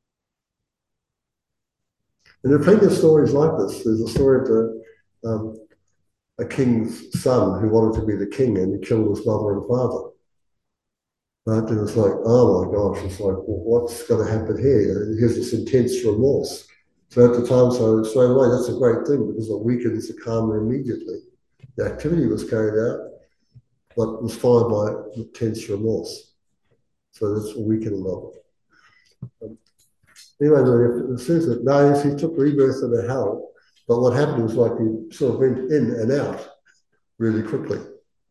And there are plenty of stories like this. There's a story of the, um, a king's son who wanted to be the king and he killed his mother and father. Right? And it's like, oh my gosh, it's like, well, what's going to happen here? And here's this intense remorse. So at the time, so straight away, that's a great thing because it weakens the karma immediately. The activity was carried out, but was followed by intense remorse. So that's a weakening of it. Um, anyway, it says that no, he took rebirth in a hell, but what happened was like he sort of went in and out really quickly.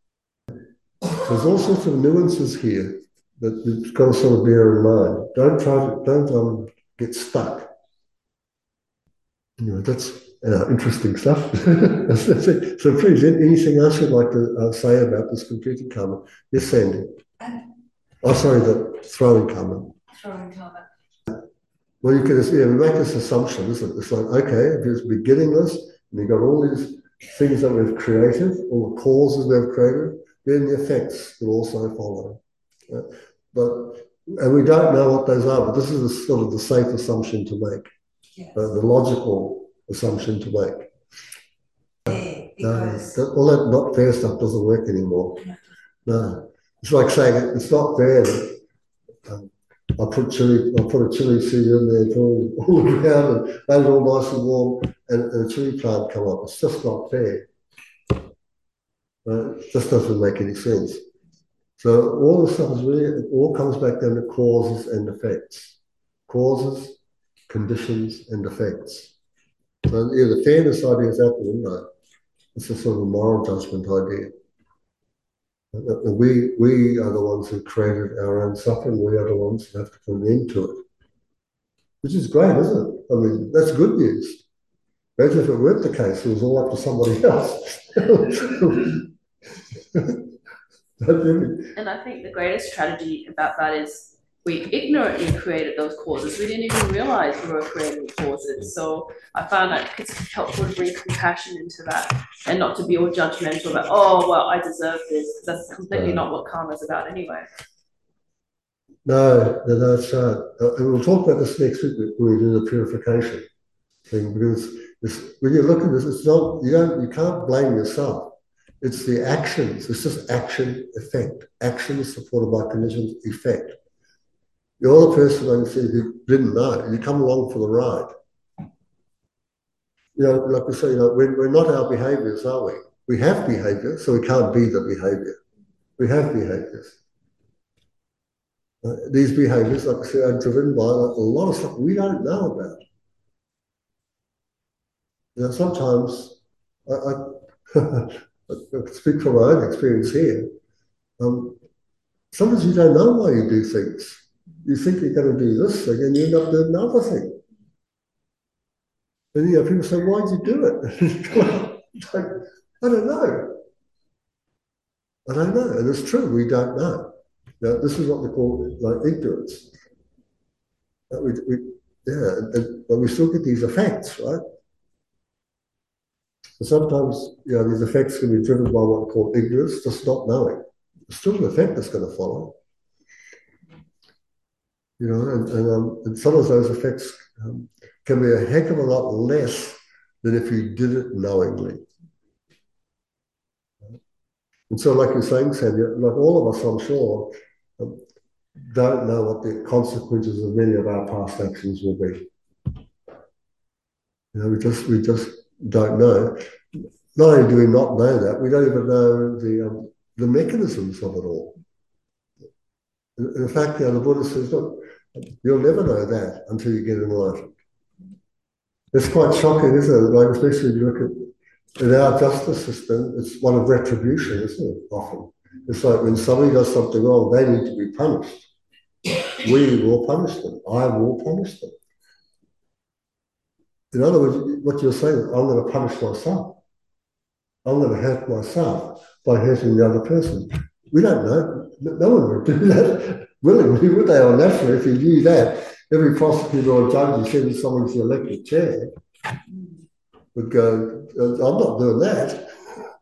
There's all sorts of nuances here that you've got to sort of bear in mind. Don't try to, don't um, get stuck. You know, that's uh, interesting stuff. So please, anything else you'd like to uh, say about this completing karma? Yes, Sandy. Um, oh, sorry, the throwing karma. Throwing karma. Well, you can, yeah, we make this assumption, isn't it? It's like, okay, if it's beginningless, and you've got all these things that we've created, all the causes we've created, then the effects will also follow. Yeah? But, and we don't know what those are, but this is a, sort of the safe assumption to make. Yes. Uh, the logical assumption to make. Yeah, because no, that, all that not fair stuff doesn't work anymore. No, it's like saying it, it's not fair that um, I put chili, I put a chili seed in there, it's all, all around and made it all nice and warm, and, and a chili plant come up. It's just not fair. Right? It just doesn't make any sense. So all this stuff is really, it all comes back down to causes and effects. Causes, conditions, and effects. So yeah, the fairness idea is out the window. It's a sort of moral judgment idea. And we we are the ones who created our own suffering. We are the ones who have to put an end to it, which is great, isn't it? I mean, that's good news. Imagine if it weren't the case; it was all up to somebody else. And I think the greatest tragedy about that is we ignorantly created those causes. We didn't even realize we were creating causes. So I found that it's helpful to bring compassion into that and not to be all judgmental that, oh, well, I deserve this. That's completely not what karma is about anyway. No, no, that's right. Uh, and we'll talk about this next week when we do the purification thing, because this, when you look at this, it's not, you don't, you can't blame yourself. It's the actions. It's just action, effect. Action is supported by conditions, effect. You're the person who didn't know. You come along for the ride. You know, like we say, you know, we're, we're not our behaviors, are we? We have behavior, so we can't be the behavior. We have behaviors. Uh, these behaviors, like I say, are driven by like, a lot of stuff we don't know about. You know, sometimes I, I I speak from my own experience here. Um, sometimes you don't know why you do things. You think you're going to do this thing and you end up doing another thing. And you know, people say, why'd you do it? Like, I don't know. I don't know. And it's true, we don't know. Now, this is what we call like ignorance. Uh, we, we, yeah, and, and, but we still get these effects, right? And sometimes, you know, these effects can be driven by what we call ignorance, just not knowing. It's still an effect that's going to follow. You know, and, and, um, and some of those effects um, can be a heck of a lot less than if you did it knowingly. And so, like you're saying, Sandy, like all of us, I'm sure, um, don't know what the consequences of many of our past actions will be. You know, we just we just don't know. not only do we not know that, we don't even know the um, the mechanisms of it all. In, in fact, you know, the Buddha says, look, you'll never know that until you get enlightened. It's quite shocking, isn't it? Like, especially if you look at in our justice system, it's one of retribution, isn't it? Often. It's like when somebody does something wrong, they need to be punished. We will punish them. I will punish them. In other words, what you're saying is, I'm going to punish myself. I'm going to hurt myself by hurting the other person. We don't know. No one would do that willingly, would they? Or naturally, if you knew that, every prosecutor or judge who sends someone to the elected chair would go, I'm not doing that.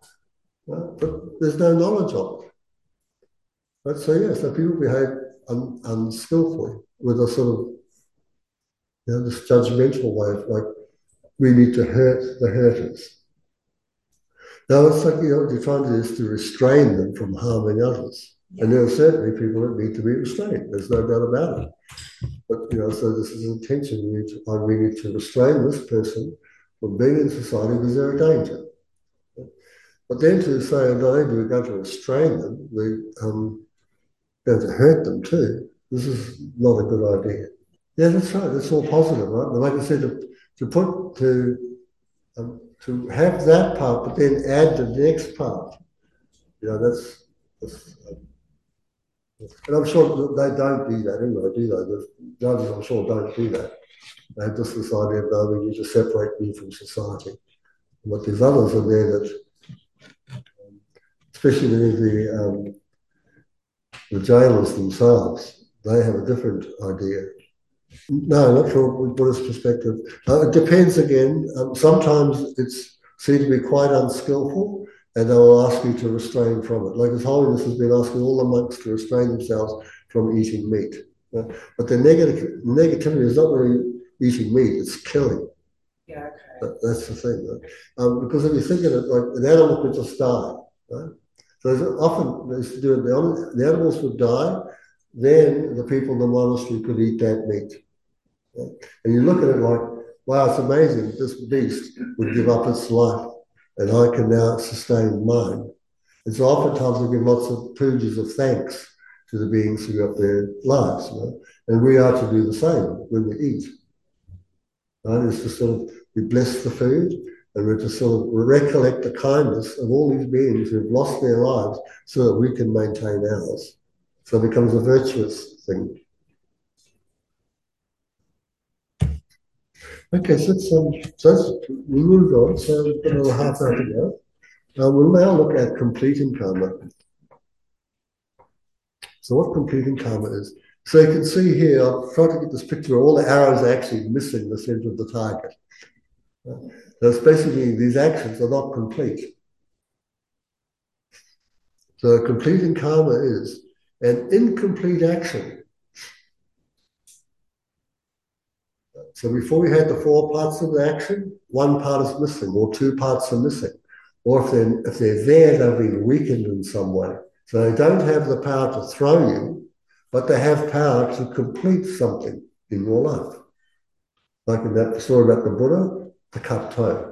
But there's no knowledge of it. Right? So, yeah, so people behave un, unskillfully with a sort of, you know, this judgmental way of like, we need to hurt the hurters. Now, it's like, you know, what you're trying to do is to restrain them from harming others. And there are certainly people that need to be restrained. There's no doubt about it. But, you know, so this is intention. We need to, we need to restrain this person from being in society because they're a danger. But then to say, not only do we go to restrain them, we um, go to hurt them too, this is not a good idea. Yeah, that's right. That's all positive, right? But like I said, to, to put, to, um, to have that part, but then add the next part, you know, that's, that's um, and I'm sure they don't do that anyway, do they? The judges, I'm sure, don't do that. They have just this idea of, no, we need to separate me from society. But there's others in there that, um, especially the, um, the jailers themselves, they have a different idea. No, not from a Buddhist perspective. Uh, it depends again. Um, sometimes it's seen to be quite unskillful, and they'll ask you to restrain from it. Like His Holiness has been asking all the monks to restrain themselves from eating meat. Uh, but the negative negativity is not really eating meat, it's killing. Yeah, okay. That, that's the thing. Right? Um, because if you think of it, like an animal could just die. Right? So often they used to do it, the, the animals would die, then the people in the monastery could eat that meat. Right? And you look at it like, wow, it's amazing. This beast would give up its life, and I can now sustain mine. And so oftentimes we give lots of pujas of thanks to the beings who give up their lives. You know? And we are to do the same when we eat. Right? It's to sort of, we bless the food, and we're to sort of recollect the kindness of all these beings who've lost their lives so that we can maintain ours. So it becomes a virtuous thing. Okay, so, it's, um, so let's, we move on. So we've got another half hour to go. Uh, we'll now look at completing karma. So what completing karma is. So you can see here, I've tried to get this picture where all the arrows are actually missing the center of the target. Uh, That's basically these actions are not complete. So completing karma is an incomplete action. So before we had the four parts of the action, one part is missing, or two parts are missing. Or if they're, if they're there, they've been weakened in some way. So they don't have the power to throw you, but they have power to complete something in your life. Like in that story about the Buddha, the cut toe.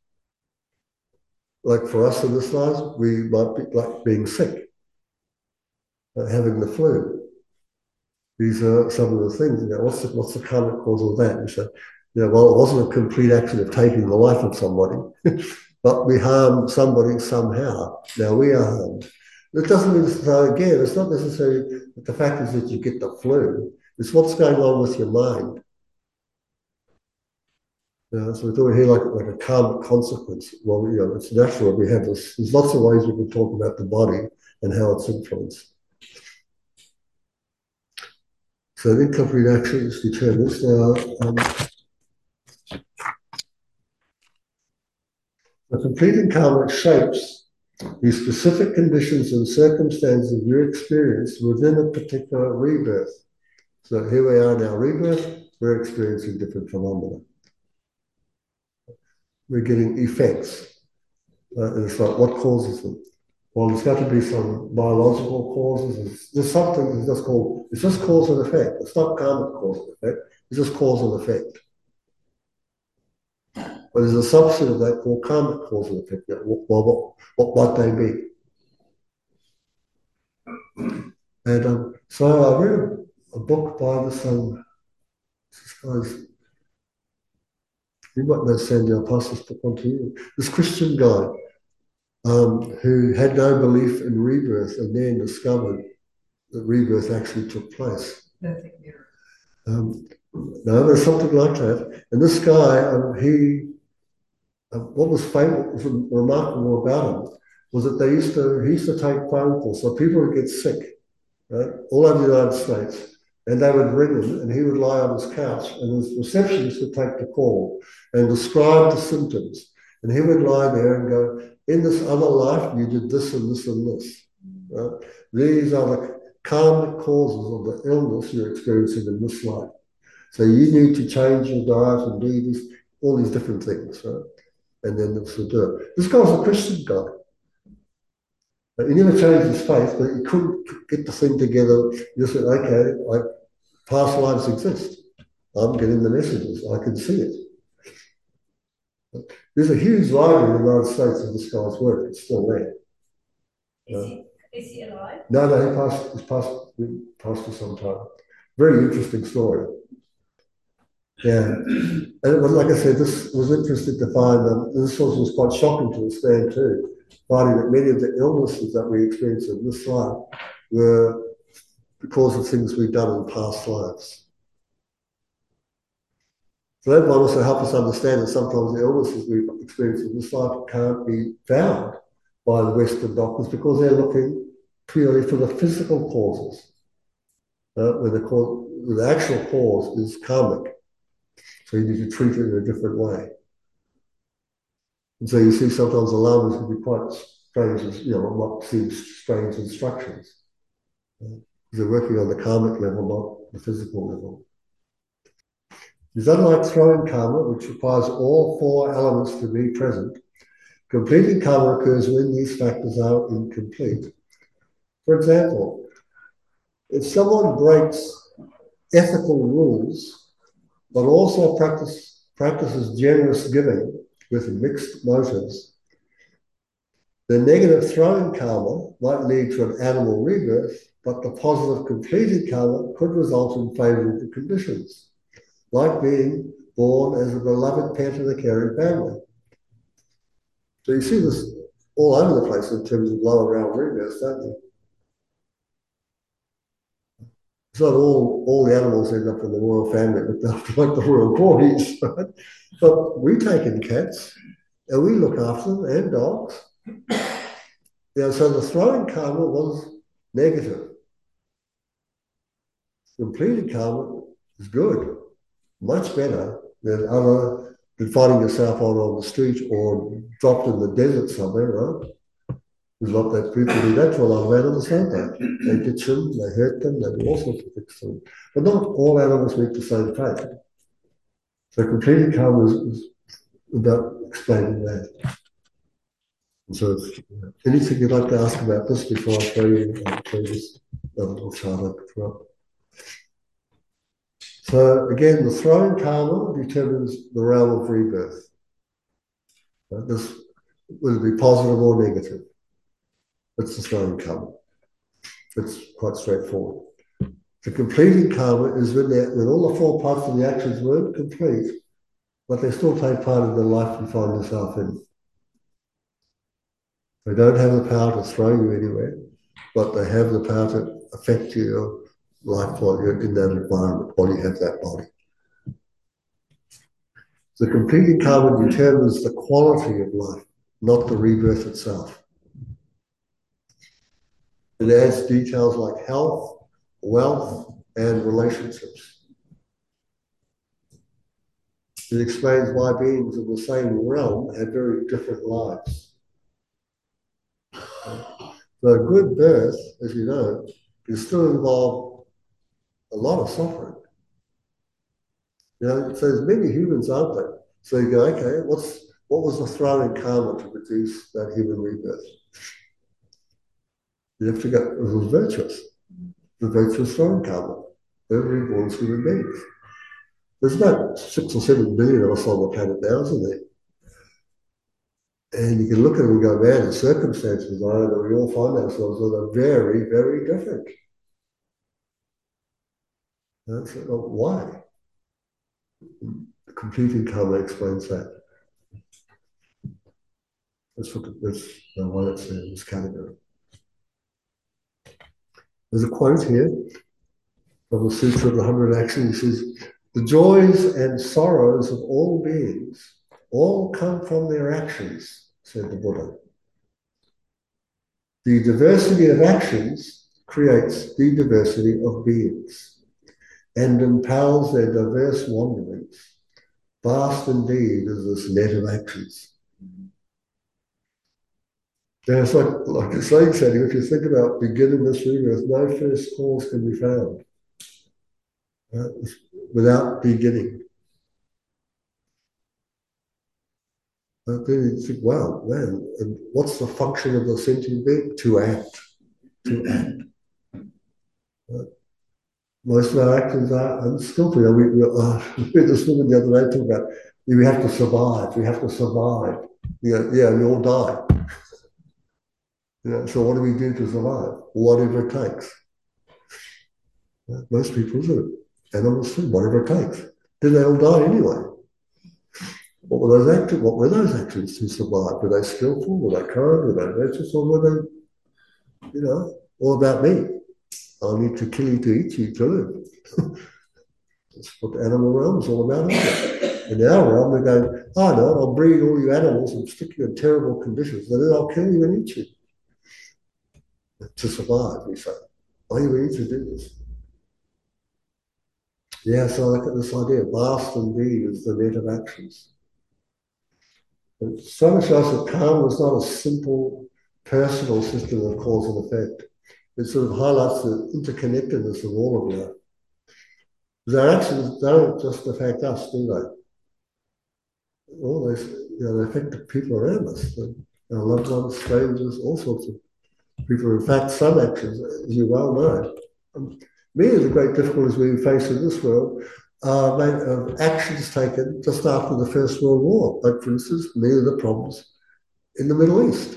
Like for us in this life, we might be like being sick, like having the flu. These are some of the things, you know, what's the, what's the karmic cause of that? You say, you know, well, it wasn't a complete action of taking the life of somebody, but we harmed somebody somehow. Now we are harmed. It doesn't mean, so again, it's not necessarily that the fact is that you get the flu, it's what's going on with your mind. You know, so we're talking here like, like a karmic consequence. Well, you know, it's natural. We have this, there's lots of ways we can talk about the body and how it's influenced. So the incomplete action is determined. Now, um, the completing karma shapes the specific conditions and circumstances you experience within a particular rebirth. So here we are now, rebirth, we're experiencing different phenomena. We're getting effects. Uh, and it's like, what causes them? Well, there's got to be some biological causes. There's something that's just called, it's just cause and effect. It's not karmic cause and effect, it's just cause and effect. But there's a subset of that called karmic cause and effect. Well, what, what might they be? And um, so I read a, a book by this, um, this guy's, you might know Sandy, I'll pass this book on to you. This Christian guy um, who had no belief in rebirth and then discovered that rebirth actually took place. Perfect mirror. Um, no, there's something like that. And this guy, um, he, uh, what was famous, what was remarkable about him was that they used to, he used to take phone calls. So people would get sick, right, all over the United States, and they would ring him, and he would lie on his couch, and his receptionist would take the call and describe the symptoms, and he would lie there and go, "In this other life, you did this and this and this. Right? These are the karmic causes of the illness you're experiencing in this life. So you need to change your diet and do these, all these different things, right?" And then this would do it. This guy was a Christian guy. He never changed his faith, but he couldn't get the thing together. He just said, "Okay, I, past lives exist. I'm getting the messages. I can see it." There's a huge library in the United States of this guy's work. It's still there. Is he, is he alive? No, no, he passed, he's passed, passed for some time. Very interesting story. Yeah. And it was, like I said, this was interesting to find, um, this was, was quite shocking to understand too, finding that many of the illnesses that we experience in this life were because of things we've done in past lives. So that might also help us understand that sometimes the illnesses we've experienced in this life can't be found by the Western doctors because they're looking purely for the physical causes, uh, where, the cause, where the actual cause is karmic. So you need to treat it in a different way. And so you see sometimes the lamas can be quite strange, you know, what seems strange instructions. Uh, they're working on the karmic level, not the physical level. It's unlike throwing karma, which requires all four elements to be present. Completing karma occurs when these factors are incomplete. For example, if someone breaks ethical rules, but also practice, practices generous giving with mixed motives, the negative throwing karma might lead to an animal rebirth, but the positive completed karma could result in favorable conditions, like being born as a beloved pet in a caring family. So you see this all over the place in terms of lower round rebirths, don't you? It's not all, all the animals end up in the royal family, but like the royal boys, right? But we take in cats and we look after them and dogs. Yeah, so the throwing karma was negative. Completed karma is good, much better than other than finding yourself out on the street or dropped in the desert somewhere, right? There's a lot that people do that to a lot of animals, don't they? They ditch them, they hurt them, they do all sorts of things to them. But not all animals meet the same fate. So completed karma is, is about explaining that. And so, if, uh, anything you'd like to ask about this before I show you uh, this little chart I put up. So again, the throwing karma determines the realm of rebirth. Uh, this will be positive or negative. It's the throwing karma. It's quite straightforward. The completing karma is when, when all the four parts of the actions weren't complete, but they still take part in the life you find yourself in. They don't have the power to throw you anywhere, but they have the power to affect your life while you're in that environment, while you have that body. The completing karma determines the quality of life, not the rebirth itself. It adds details like health, wealth, and relationships. It explains why beings in the same realm have very different lives. So a good birth, as you know, can still involve a lot of suffering. You know, so there's many humans out there. So you go, okay, what's what was the throwing karma to produce that human rebirth? You have to go, it was virtuous. The virtuous throwing karma. Every born human beings. There's about six or seven billion of us on the planet now, isn't there? And you can look at it and go, man, the circumstances are that we all find ourselves in are very, very different. That's, well, why? The completing karma explains that. That's, what, that's why that's in this category. There's a quote here from the Sutra of the Hundred Actions. It says, the joys and sorrows of all beings all come from their actions, said the Buddha. The diversity of actions creates the diversity of beings and impels their diverse wanderings. Vast indeed is this net of actions. Now it's like, like the saying said, if you think about beginning this universe, no first cause can be found. Right? Without beginning. But then you think, wow, man, and what's the function of the sentient being? To act. To act. Right? Most of our actions are unskillful. You know, we, we, uh, we had this woman the other day talking about we have to survive, we have to survive. You know, yeah, we all die. You know, so what do we do to survive? Whatever it takes. Right? Most people do. Animals too, whatever it takes. Then they all die anyway. What were those actions? What were those actions to survive? Were they skillful? Were they kind? Were they virtuous? Or were they, you know, all about me? I need to kill you to eat you to live. That's what the animal realm is all about, isn't it? In our realm, we're going, oh no, I'll breed all you animals and stick you in terrible conditions, and then I'll kill you and eat you. To survive, we say. Why do we need to do this? Yeah, so I look at this idea, vast indeed is the net of actions. And so much else that karma is not a simple personal system of cause and effect. It sort of highlights the interconnectedness of all of life. Because our actions don't just affect us, do they? All those, you know, they affect the people around us, our loved ones, strangers, all sorts of people. In fact, some actions, as you well know, um, many of the great difficulties we face in this world are made of actions taken just after the First World War. Like, for instance, many of the problems in the Middle East.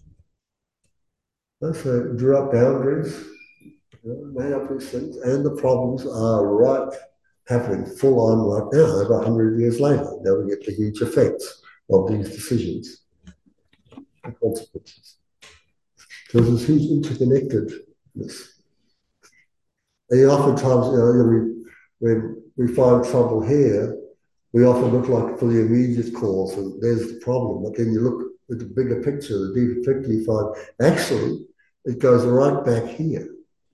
So drew up boundaries, you know, made up these things, and the problems are right happening full on right now, over a hundred years later. Now we get the huge effects of these decisions, the consequences. So there's this huge interconnectedness. And oftentimes, you know, we, when we find trouble here, we often look like for the immediate cause, and there's the problem. But then you look at the bigger picture, the deeper picture, you find actually it goes right back here.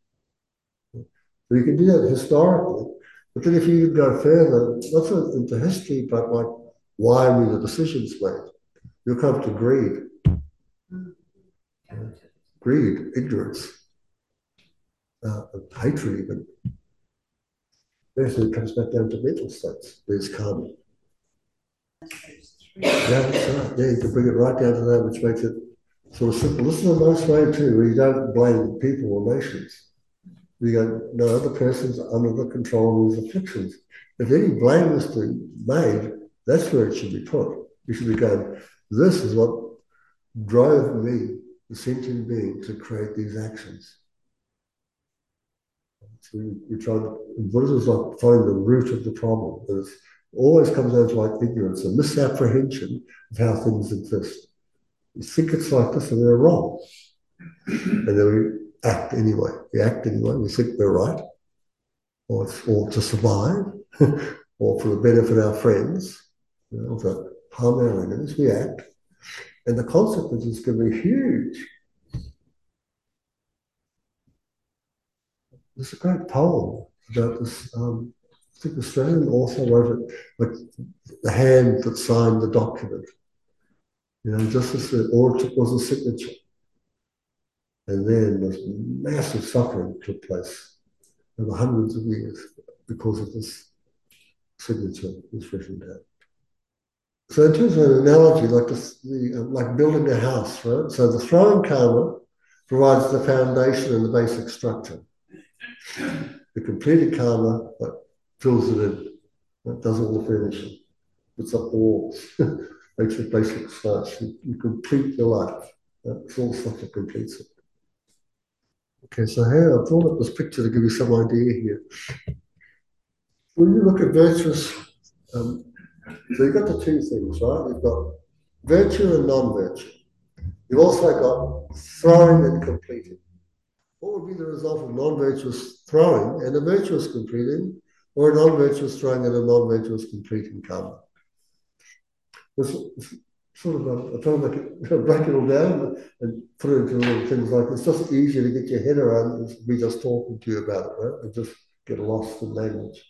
So you can do that historically, but then if you go further, not so into history, but like why were the decisions made? You'll come to greed, uh, greed, ignorance, uh, and hatred even. Therefore, it comes back down to mental states. There's karma. Yeah, that's right. Yeah, you can bring it right down to that, which makes it sort of simple. This is a nice way too, where you don't blame people or nations. You go, no, other person's under the control of these afflictions. If any blame is to be made, that's where it should be put. You should be going, this is what drove me, the sentient being, to create these actions. So we, we try to, in Buddhism is like finding the root of the problem. It always comes down to like ignorance, a misapprehension of how things exist. We think it's like this and they're wrong. And then we act anyway. We act anyway. We think we're right, or, or to survive, or for the benefit of our friends, you know, to harm our enemies. We act. And the consequences can be huge. There's a great poem about this. Um, I think the Australian author wrote it, like the hand that signed the document. You know, just as the, all it took was a signature. And then this massive suffering took place over hundreds of years because of this signature was written down. So in terms of an analogy, like this, the, uh, like building a house, right? So the throwing karma provides the foundation and the basic structure. The completed karma like, fills it in, right? Does all the furnishing, puts up the walls. makes it basic starts. You, you complete your life. It's all stuff that completes it. Okay, so here I've drawn up this picture to give you some idea here. When you look at virtuous, um, so you've got the two things, right? You've got virtue and non-virtue. You've also got throwing and completing. What would be the result of non-virtuous throwing and a virtuous completing, or a non-virtuous throwing and a non-virtuous completing karma? This, this sort of, a, I'm trying to make it, break it all down and put it into little things like it's just easier to get your head around than me just talking to you about it, right? And just get lost in language.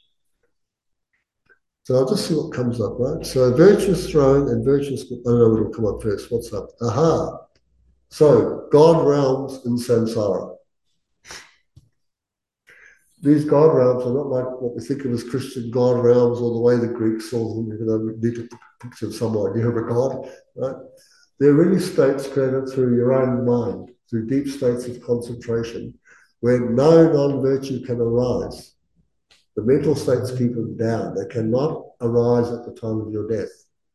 So I'll just see what comes up, right? So virtuous throwing and virtuous, I don't know what will come up first. What's up? Aha. So God realms in samsara. These God realms are not like what we think of as Christian God realms or the way the Greeks saw them. You know, we need to picture some idea of a God, right? They're really states created through your own mind, through deep states of concentration, where no non-virtue can arise. The mental states keep them down. They cannot arise at the time of your death.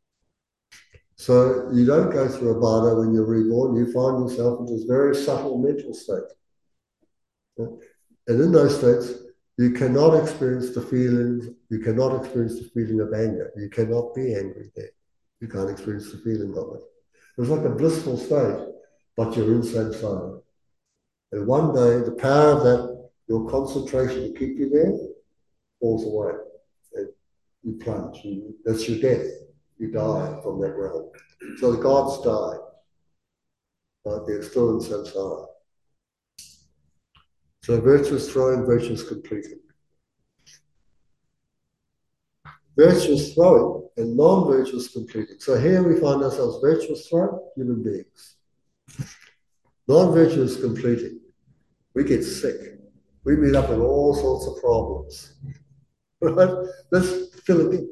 So you don't go through a baddha when you're reborn. You find yourself in this very subtle mental state. And in those states, you cannot experience the feelings, you cannot experience the feeling of anger. You cannot be angry there. You can't experience the feeling of it. It's like a blissful state, but you're in samsara. And one day, the power of that, your concentration to keep you there, falls away. And you plunge. You, that's your death. You die from that realm. So the gods die, but they're still in samsara. So virtuous throwing, virtuous completing. Virtuous throwing and non-virtuous completing. So here we find ourselves virtuous throwing, human beings. Non-virtuous completing. We get sick. We meet up with all sorts of problems. Right? Let's fill it in.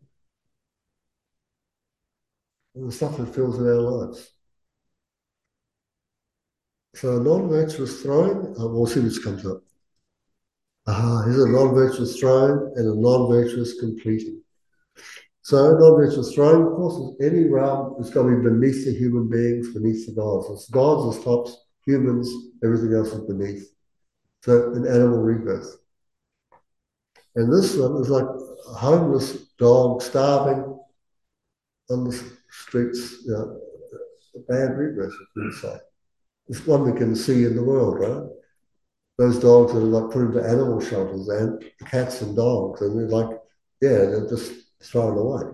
And the stuff that fills in our lives. So non-virtuous throwing, uh, we'll see which comes up. Ah, here's a non-virtuous throwing and a non-virtuous completing. So non-virtuous throwing, of course, is any realm is going to be beneath the human beings, beneath the gods. It's gods as tops, humans, everything else is beneath. So an animal rebirth. And this one is like a homeless dog starving on the streets, you know, a bad rebirth, you would say. It's one we can see in the world, right? Those dogs that are like put into animal shelters, and cats and dogs, and they're like, yeah, they're just thrown away.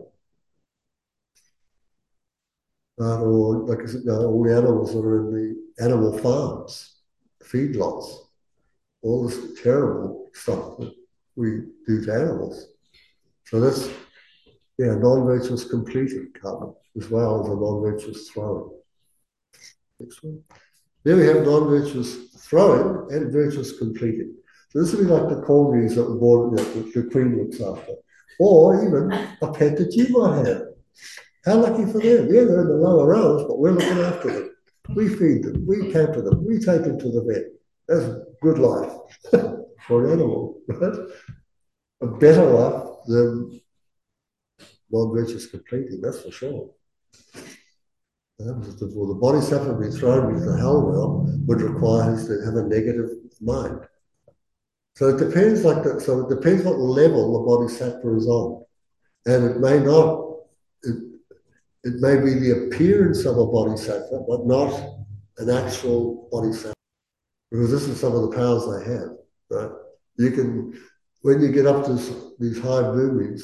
Uh, or like you know, all the animals that are in the animal farms, feedlots, all this terrible stuff that we do to animals. So that's, yeah, non-virtuous completing karma, as well as a non-virtuous throwing. Next one. Then we have non-virtuous throwing and virtuous completing. So this would be like the corgis that were born, you know, that the queen looks after. Or even a pet that you might have. How lucky for them. Yeah, they're in the lower realms, but we're looking after them. We feed them, we pamper them, we take them to the vet. That's good life for an animal, right? A better life than non-virtuous completing, that's for sure. Um, for the bodhisattva to be thrown into the hell realm would require us to have a negative mind. So it depends like that. So it depends what level the bodhisattva is on. And it may not, it, it may be the appearance of a bodhisattva, but not an actual bodhisattva. Because this is some of the powers they have, right? You can, when you get up to these high boomies,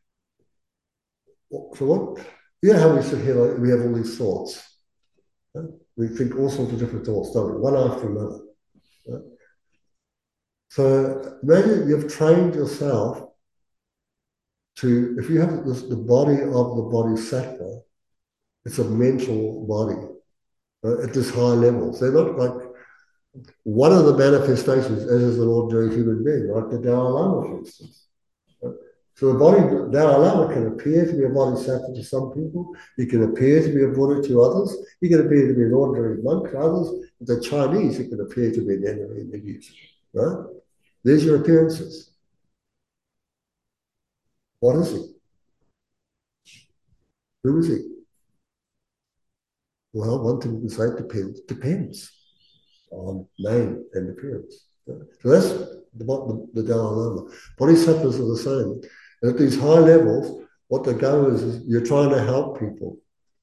so what, you know how we sit here, like, we have all these thoughts. Right? We think all sorts of different thoughts, don't we? One after another. Right? So imagine you've trained yourself to, if you have this, the body of the bodhisattva, it's a mental body right, at this high level. So they're not like one of the manifestations as an ordinary human being, like the Dalai Lama, for instance. Right? So the body, Dalai Lama can appear to be a bodhisattva to some people. He can appear to be a Buddha to others. He can appear to be an ordinary monk to others. The Chinese, he can appear to be an enemy in the East. Right? There's your appearances. What is he? Who is he? Well, one thing we say depends, depends on name and appearance. So that's the, the, the Dalai Lama. Bodhisattvas are the same. And at these high levels, what the go is, is you're trying to help people.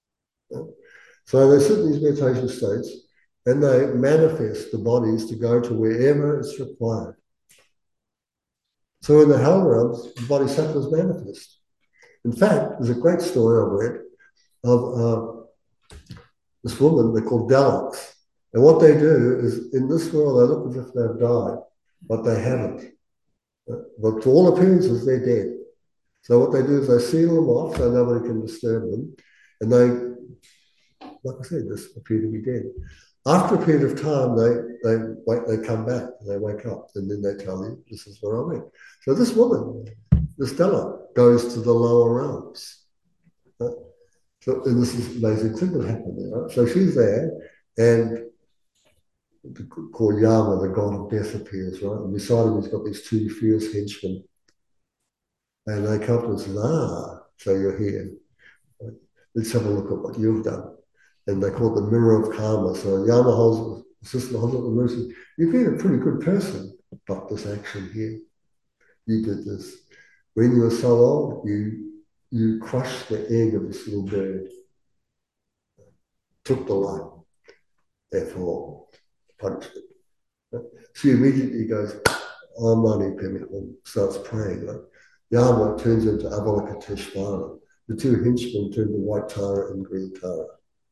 So they sit in these meditation states and they manifest the bodies to go to wherever it's required. So in the hell realms, the bodhisattvas manifest. In fact, there's a great story I read of uh, this woman they call Daleks. And what they do is, in this world, they look as if they've died, but they haven't. But to all appearances, they're dead. So what they do is they seal them off so nobody can disturb them. And they, like I said, just appear to be dead. After a period of time, they they wait, they come back, and they wake up, and then they tell you, this is where I went. So this woman, this Stella, goes to the lower realms. Right? So, and this is amazing thing that happened there. Right? So she's there, and called Yama, the god of death, appears, right? And beside him, he's got these two fierce henchmen. And they come to him and say, ah, so you're here. Let's have a look at what you've done. And they call it the mirror of karma. So Yama holds, the sister holds up the mirror and says, you've been a pretty good person, but this action here, you did this. When you were so old, you, you crushed the egg of this little bird, took the life, therefore, punishment. She immediately goes, Om Mani Padme Hum, starts praying. Like, Yama turns into Avalokiteshvara. The two henchmen turn to white Tara and green Tara.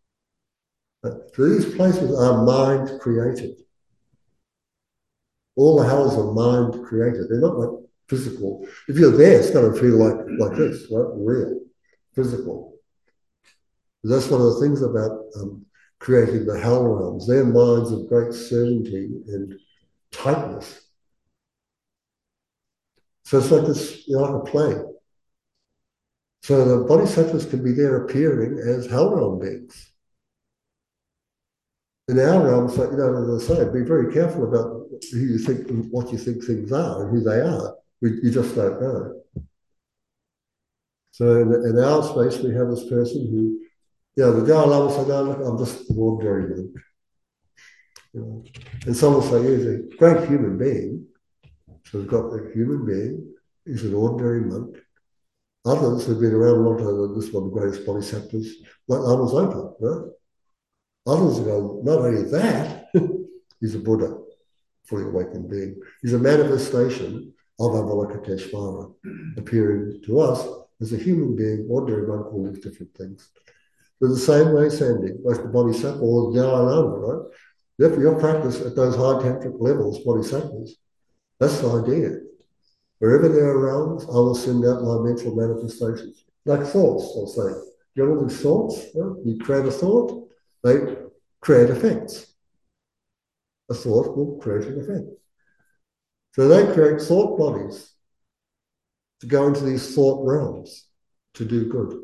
So these places are mind created. All the hells are mind created. They're not like physical. If you're there, it's going to feel like, like this, right? Real, physical. That's one of the things about um, creating the hell realms. They're minds of great certainty and tightness. So it's like this, you know, like a plane. So the bodhisattvas can be there appearing as hell realm beings. In our realms, like, you know, as I say, be very careful about who you think, what you think things are and who they are. We, you just don't know. So in, in our space, we have this person who, yeah, the Dalai Lama said, no, look, I'm just an ordinary monk. You know? And some will say, he's a great human being. So we've got a human being, he's an ordinary monk. Others who've been around a long time, and this is one of the greatest bodhisattvas, like Lama Zopa, right? Others go, not only that, he's a Buddha, fully awakened being. He's a manifestation of Avalokiteshvara, appearing to us as a human being, ordinary monk, all these different things. They're the same way, Sandy, like the Bodhisattva or the Dalai Lama, right? Therefore, your practice at those high tantric levels, bodhisattvas, that's the idea. Wherever there are realms, I will send out my mental manifestations. Like thoughts, I'll say. You know all these thoughts? Right? You create a thought, they create effects. A thought will create an effect. So they create thought bodies to go into these thought realms to do good.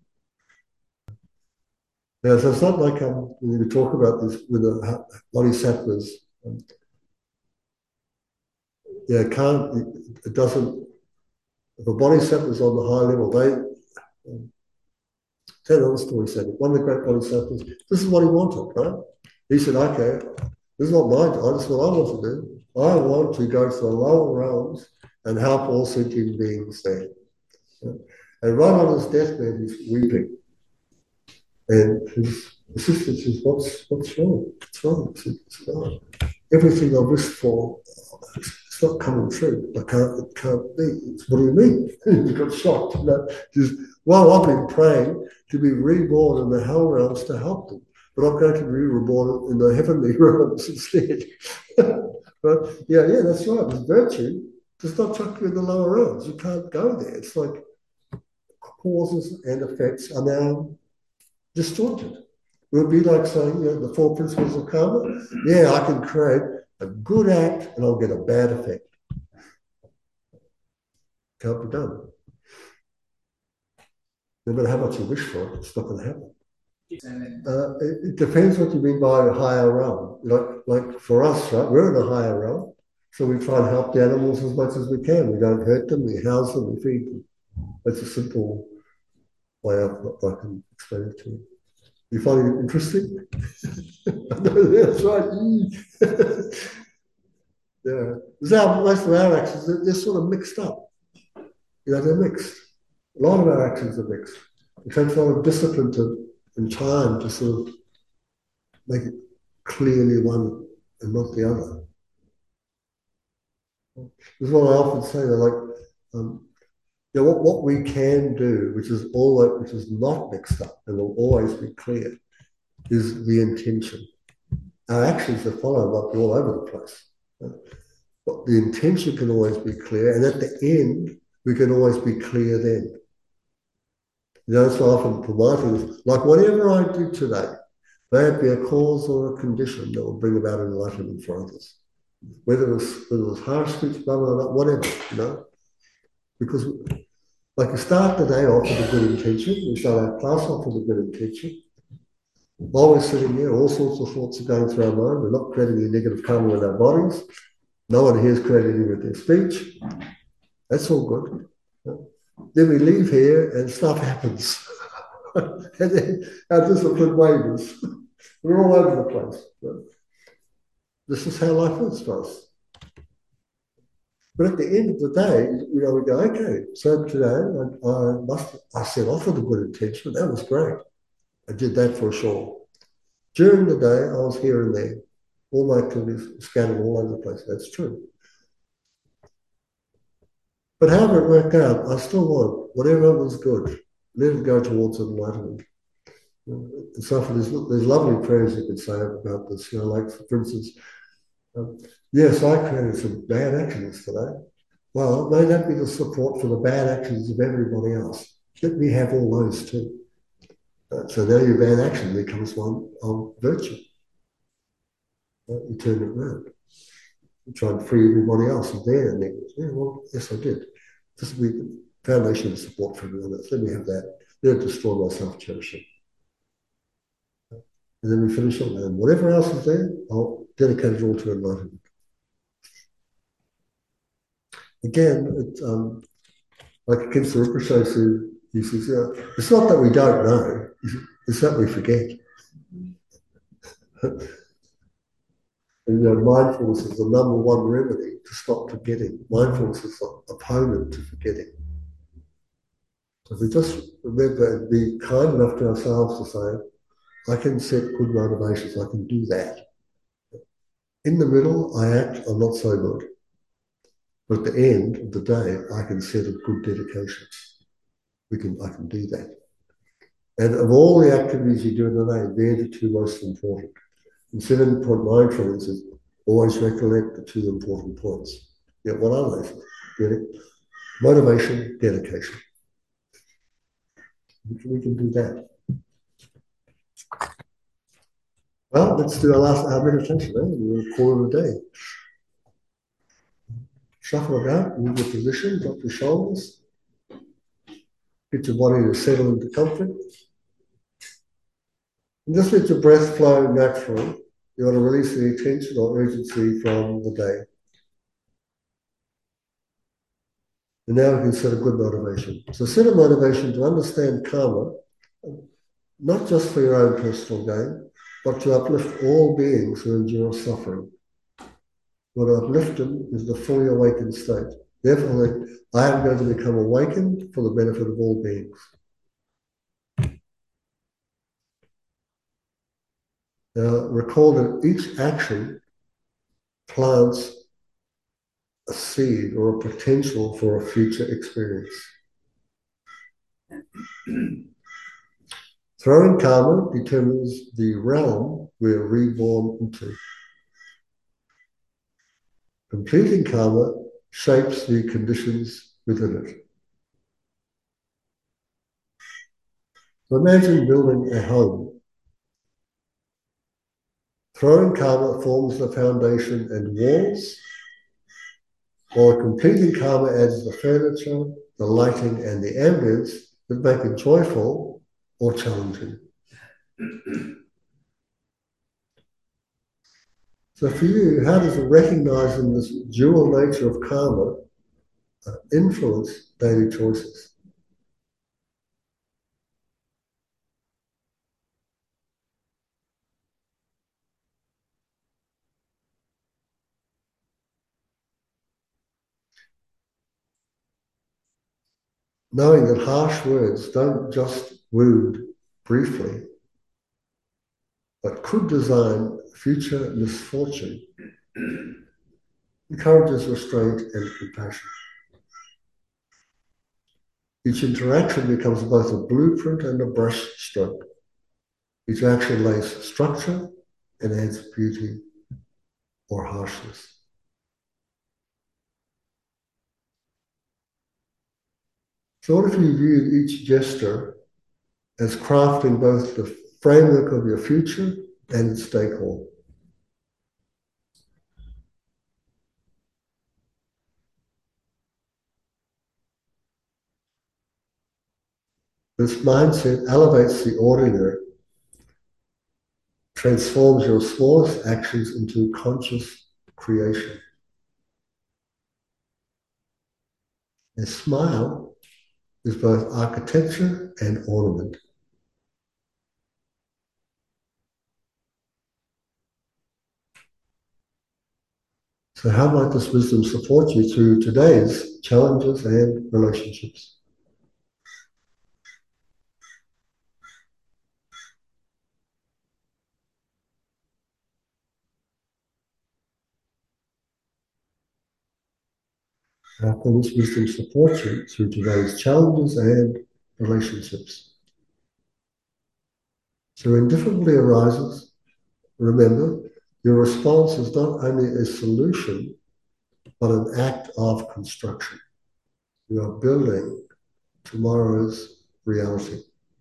Now, so it's not like um, when we talk about this with the bodhisattvas, um, yeah, it can't, it, it doesn't, if a bodhisattva is on the high level, they, um, tell another story, said one of the great bodhisattvas, this is what he wanted, right? He said, okay, this is not my job, this is what I want to do. I want to go to the lower realms and help all sentient beings there. And right on his deathbed, he's weeping. And his assistant says, what's, what's wrong? What's wrong? He said, it's not. Everything I wished for, it's not coming true. I can't, it can't be. It's, what do you mean? He got shocked. You know? He says, well, I've been praying to be reborn in the hell realms to help them, but I'm going to be reborn in the heavenly realms instead. But yeah, yeah, that's right. There's virtue does not chuck you in the lower realms. You can't go there. It's like causes and effects are now distorted. It would be like saying, you know, the four principles of karma. Yeah, I can create a good act and I'll get a bad effect. Can't be done. No matter how much you wish for it, it's not going to happen. Uh, it, it depends what you mean by a higher realm. Like, like for us, right, we're in a higher realm, so we try and help the animals as much as we can. We don't hurt them, we house them, we feed them. That's a simple way I, I can explain it to you. You find it interesting? That's right. Yeah. Because our, most of our actions, they're, they're sort of mixed up. You know, they're mixed. A lot of our actions are mixed. It takes a lot of discipline to, and time to sort of make it clearly one and not the other. This is what I often say. They're like, um, you know, what, what we can do, which is all that, which is not mixed up and will always be clear, is the intention. Our actions that follow might be all over the place. But the intention can always be clear, and at the end, we can always be clear then. You know, so often for my things, like whatever I do today, may it be a cause or a condition that will bring about enlightenment for others. Whether it's whether it's harsh speech, blah, blah, blah, whatever, you know. Because like you start the day off with a good intention, we start our class off with a good intention. While we're sitting there, all sorts of thoughts are going through our mind. We're not creating any negative karma with our bodies. No one here is creating any with their speech. That's all good. Then we leave here and stuff happens. And then our discipline wavers. We're all over the place. This is how life is for us. But at the end of the day, you know, we go, okay, so today I, I must I set off with a good intention. That was great. I did that for sure. During the day, I was here and there. All my activities scattered all over the place. That's true. But however it worked out, I still want whatever was good, let it go towards enlightenment. And so for there's, there's lovely prayers you could say about this, you know, like for instance, um, yes, I created some bad actions today. Well, may that be the support for the bad actions of everybody else. Let me have all those too. Uh, so now your bad action becomes one of virtue. Uh, you turn it around. You try and free everybody else of their negatives. Yeah, well, yes, I did. This will be the foundation of support for everyone else. Let me have that. Let it destroy my self-cherishing. And then we finish on that. And whatever else is there, I'll dedicate it all to enlightenment. Again, it, um, like Khyentse Rinpoche said, he says, yeah, it's not that we don't know, it's that we forget. And, you know, mindfulness is the number one remedy to stop forgetting. Mindfulness is the opponent to forgetting. So if we just remember and be kind enough to ourselves to say, I can set good motivations, I can do that. In the middle, I act, I'm not so good. But at the end of the day, I can set a good dedication. We can, I can do that. And of all the activities you do in the day, they're the two most important. And seven point nine, for instance, always recollect the two important points. Yeah, what are those? Dedi- motivation, dedication. We can, we can do that. Well, let's do our last our meditation. Eh? We're a quarter of a day. Shuffle about, move your position, drop your shoulders. Get your body to settle into comfort. And just let your breath flow naturally. You want to release any tension or urgency from the day. And now we can set a good motivation. So set a motivation to understand karma, not just for your own personal gain, but to uplift all beings who endure suffering. What uplift them is the fully awakened state. Therefore, I am going to become awakened for the benefit of all beings. Now, recall that each action plants a seed or a potential for a future experience. Throwing karma determines the realm we're reborn into. Completing karma shapes the conditions within it. So imagine building a home. Throwing karma forms the foundation and walls, while completing karma adds the furniture, the lighting, and the ambience that make it joyful or challenging. So for you, how does recognizing this dual nature of karma uh, influence daily choices? knowing that harsh words don't just wound briefly, but could design future misfortune, encourages restraint and compassion. Each interaction becomes both a blueprint and a brush stroke. Each action lays structure and adds beauty or harshness. So what if you viewed each gesture as crafting both the framework of your future and its stakeholder? This mindset elevates the ordinary, transforms your smallest actions into conscious creation. A smile is both architecture and ornament. So how might this wisdom support you through today's challenges and relationships? How can this wisdom support you through today's challenges and relationships? So when difficulty arises, remember, your response is not only a solution, but an act of construction. You are building tomorrow's reality.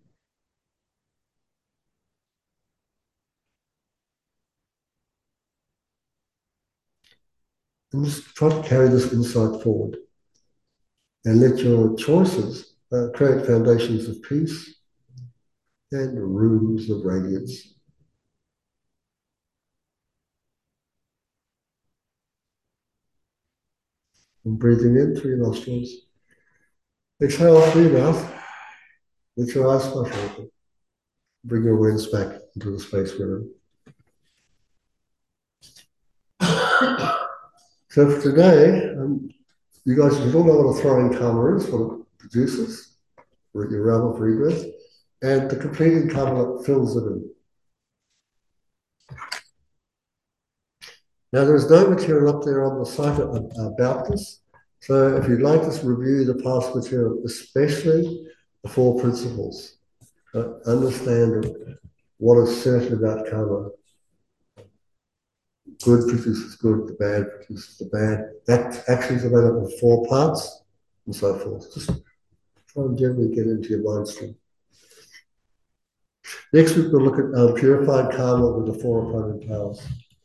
And just try to carry this insight forward and let your choices uh, create foundations of peace and rooms of radiance. And breathing in through your nostrils. Exhale through your mouth. Let your eyes flush open. Bring your awareness back into the space we're in. So for today, um, you guys you all know what a throwing karma is, what it produces, your realm of rebirth, and the completing karma fills it in. Now there's no material up there on the site about this, so if you'd like to review the past material, especially the four principles, uh, understand what is certain about karma. Good produces good, the bad produces the bad. That actions are made up of four parts, and so forth. Just try and gently get into your mind stream. Next week we'll look at um, purified karma with the four opponent powers.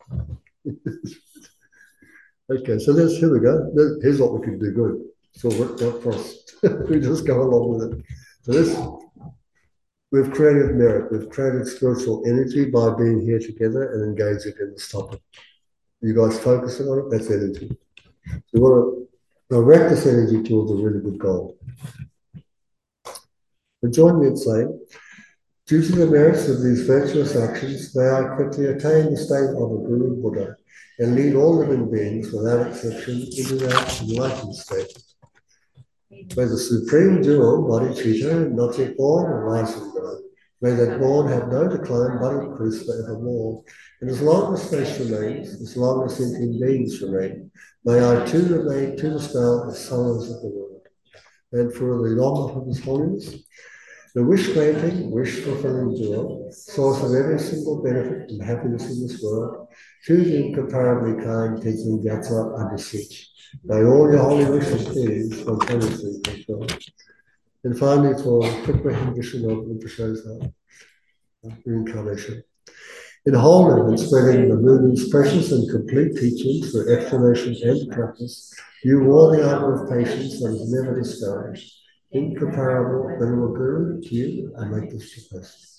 Okay, so there's, here we go. Here's what we can do good. So it worked out for us. We just go along with it. So this, we've created merit. We've created spiritual energy by being here together and engaging in this topic. You guys focusing on it, that's energy. So we want to direct this energy towards a really good goal. And join me in saying, due to the merits of these virtuous actions, may I quickly attain the state of a Guru Buddha and lead all living beings without exception into that enlightened state. May the supreme jewel, bodhicitta, not yet born, arise and grow. May that born have no decline but increase forevermore. And as long as space remains, as long as sentient beings remain, may I too remain to dispel the sorrows of the world. And for the enlightenment of His Holiness, the wish-granting, wish-fulfilling jewel, source of every single benefit and happiness in this world, to the incomparably kind Tenzin Gyatso, I beseech. May all your holy wishes be spontaneously fulfilled. And finally, for quick recognition of Rinpoche's uh, reincarnation. In wholeness and spreading the movie's precious and complete teachings through explanation and practice, you wore the armor of patience that is never discouraged. Incomparable, venerable Guru, to you, I make this request.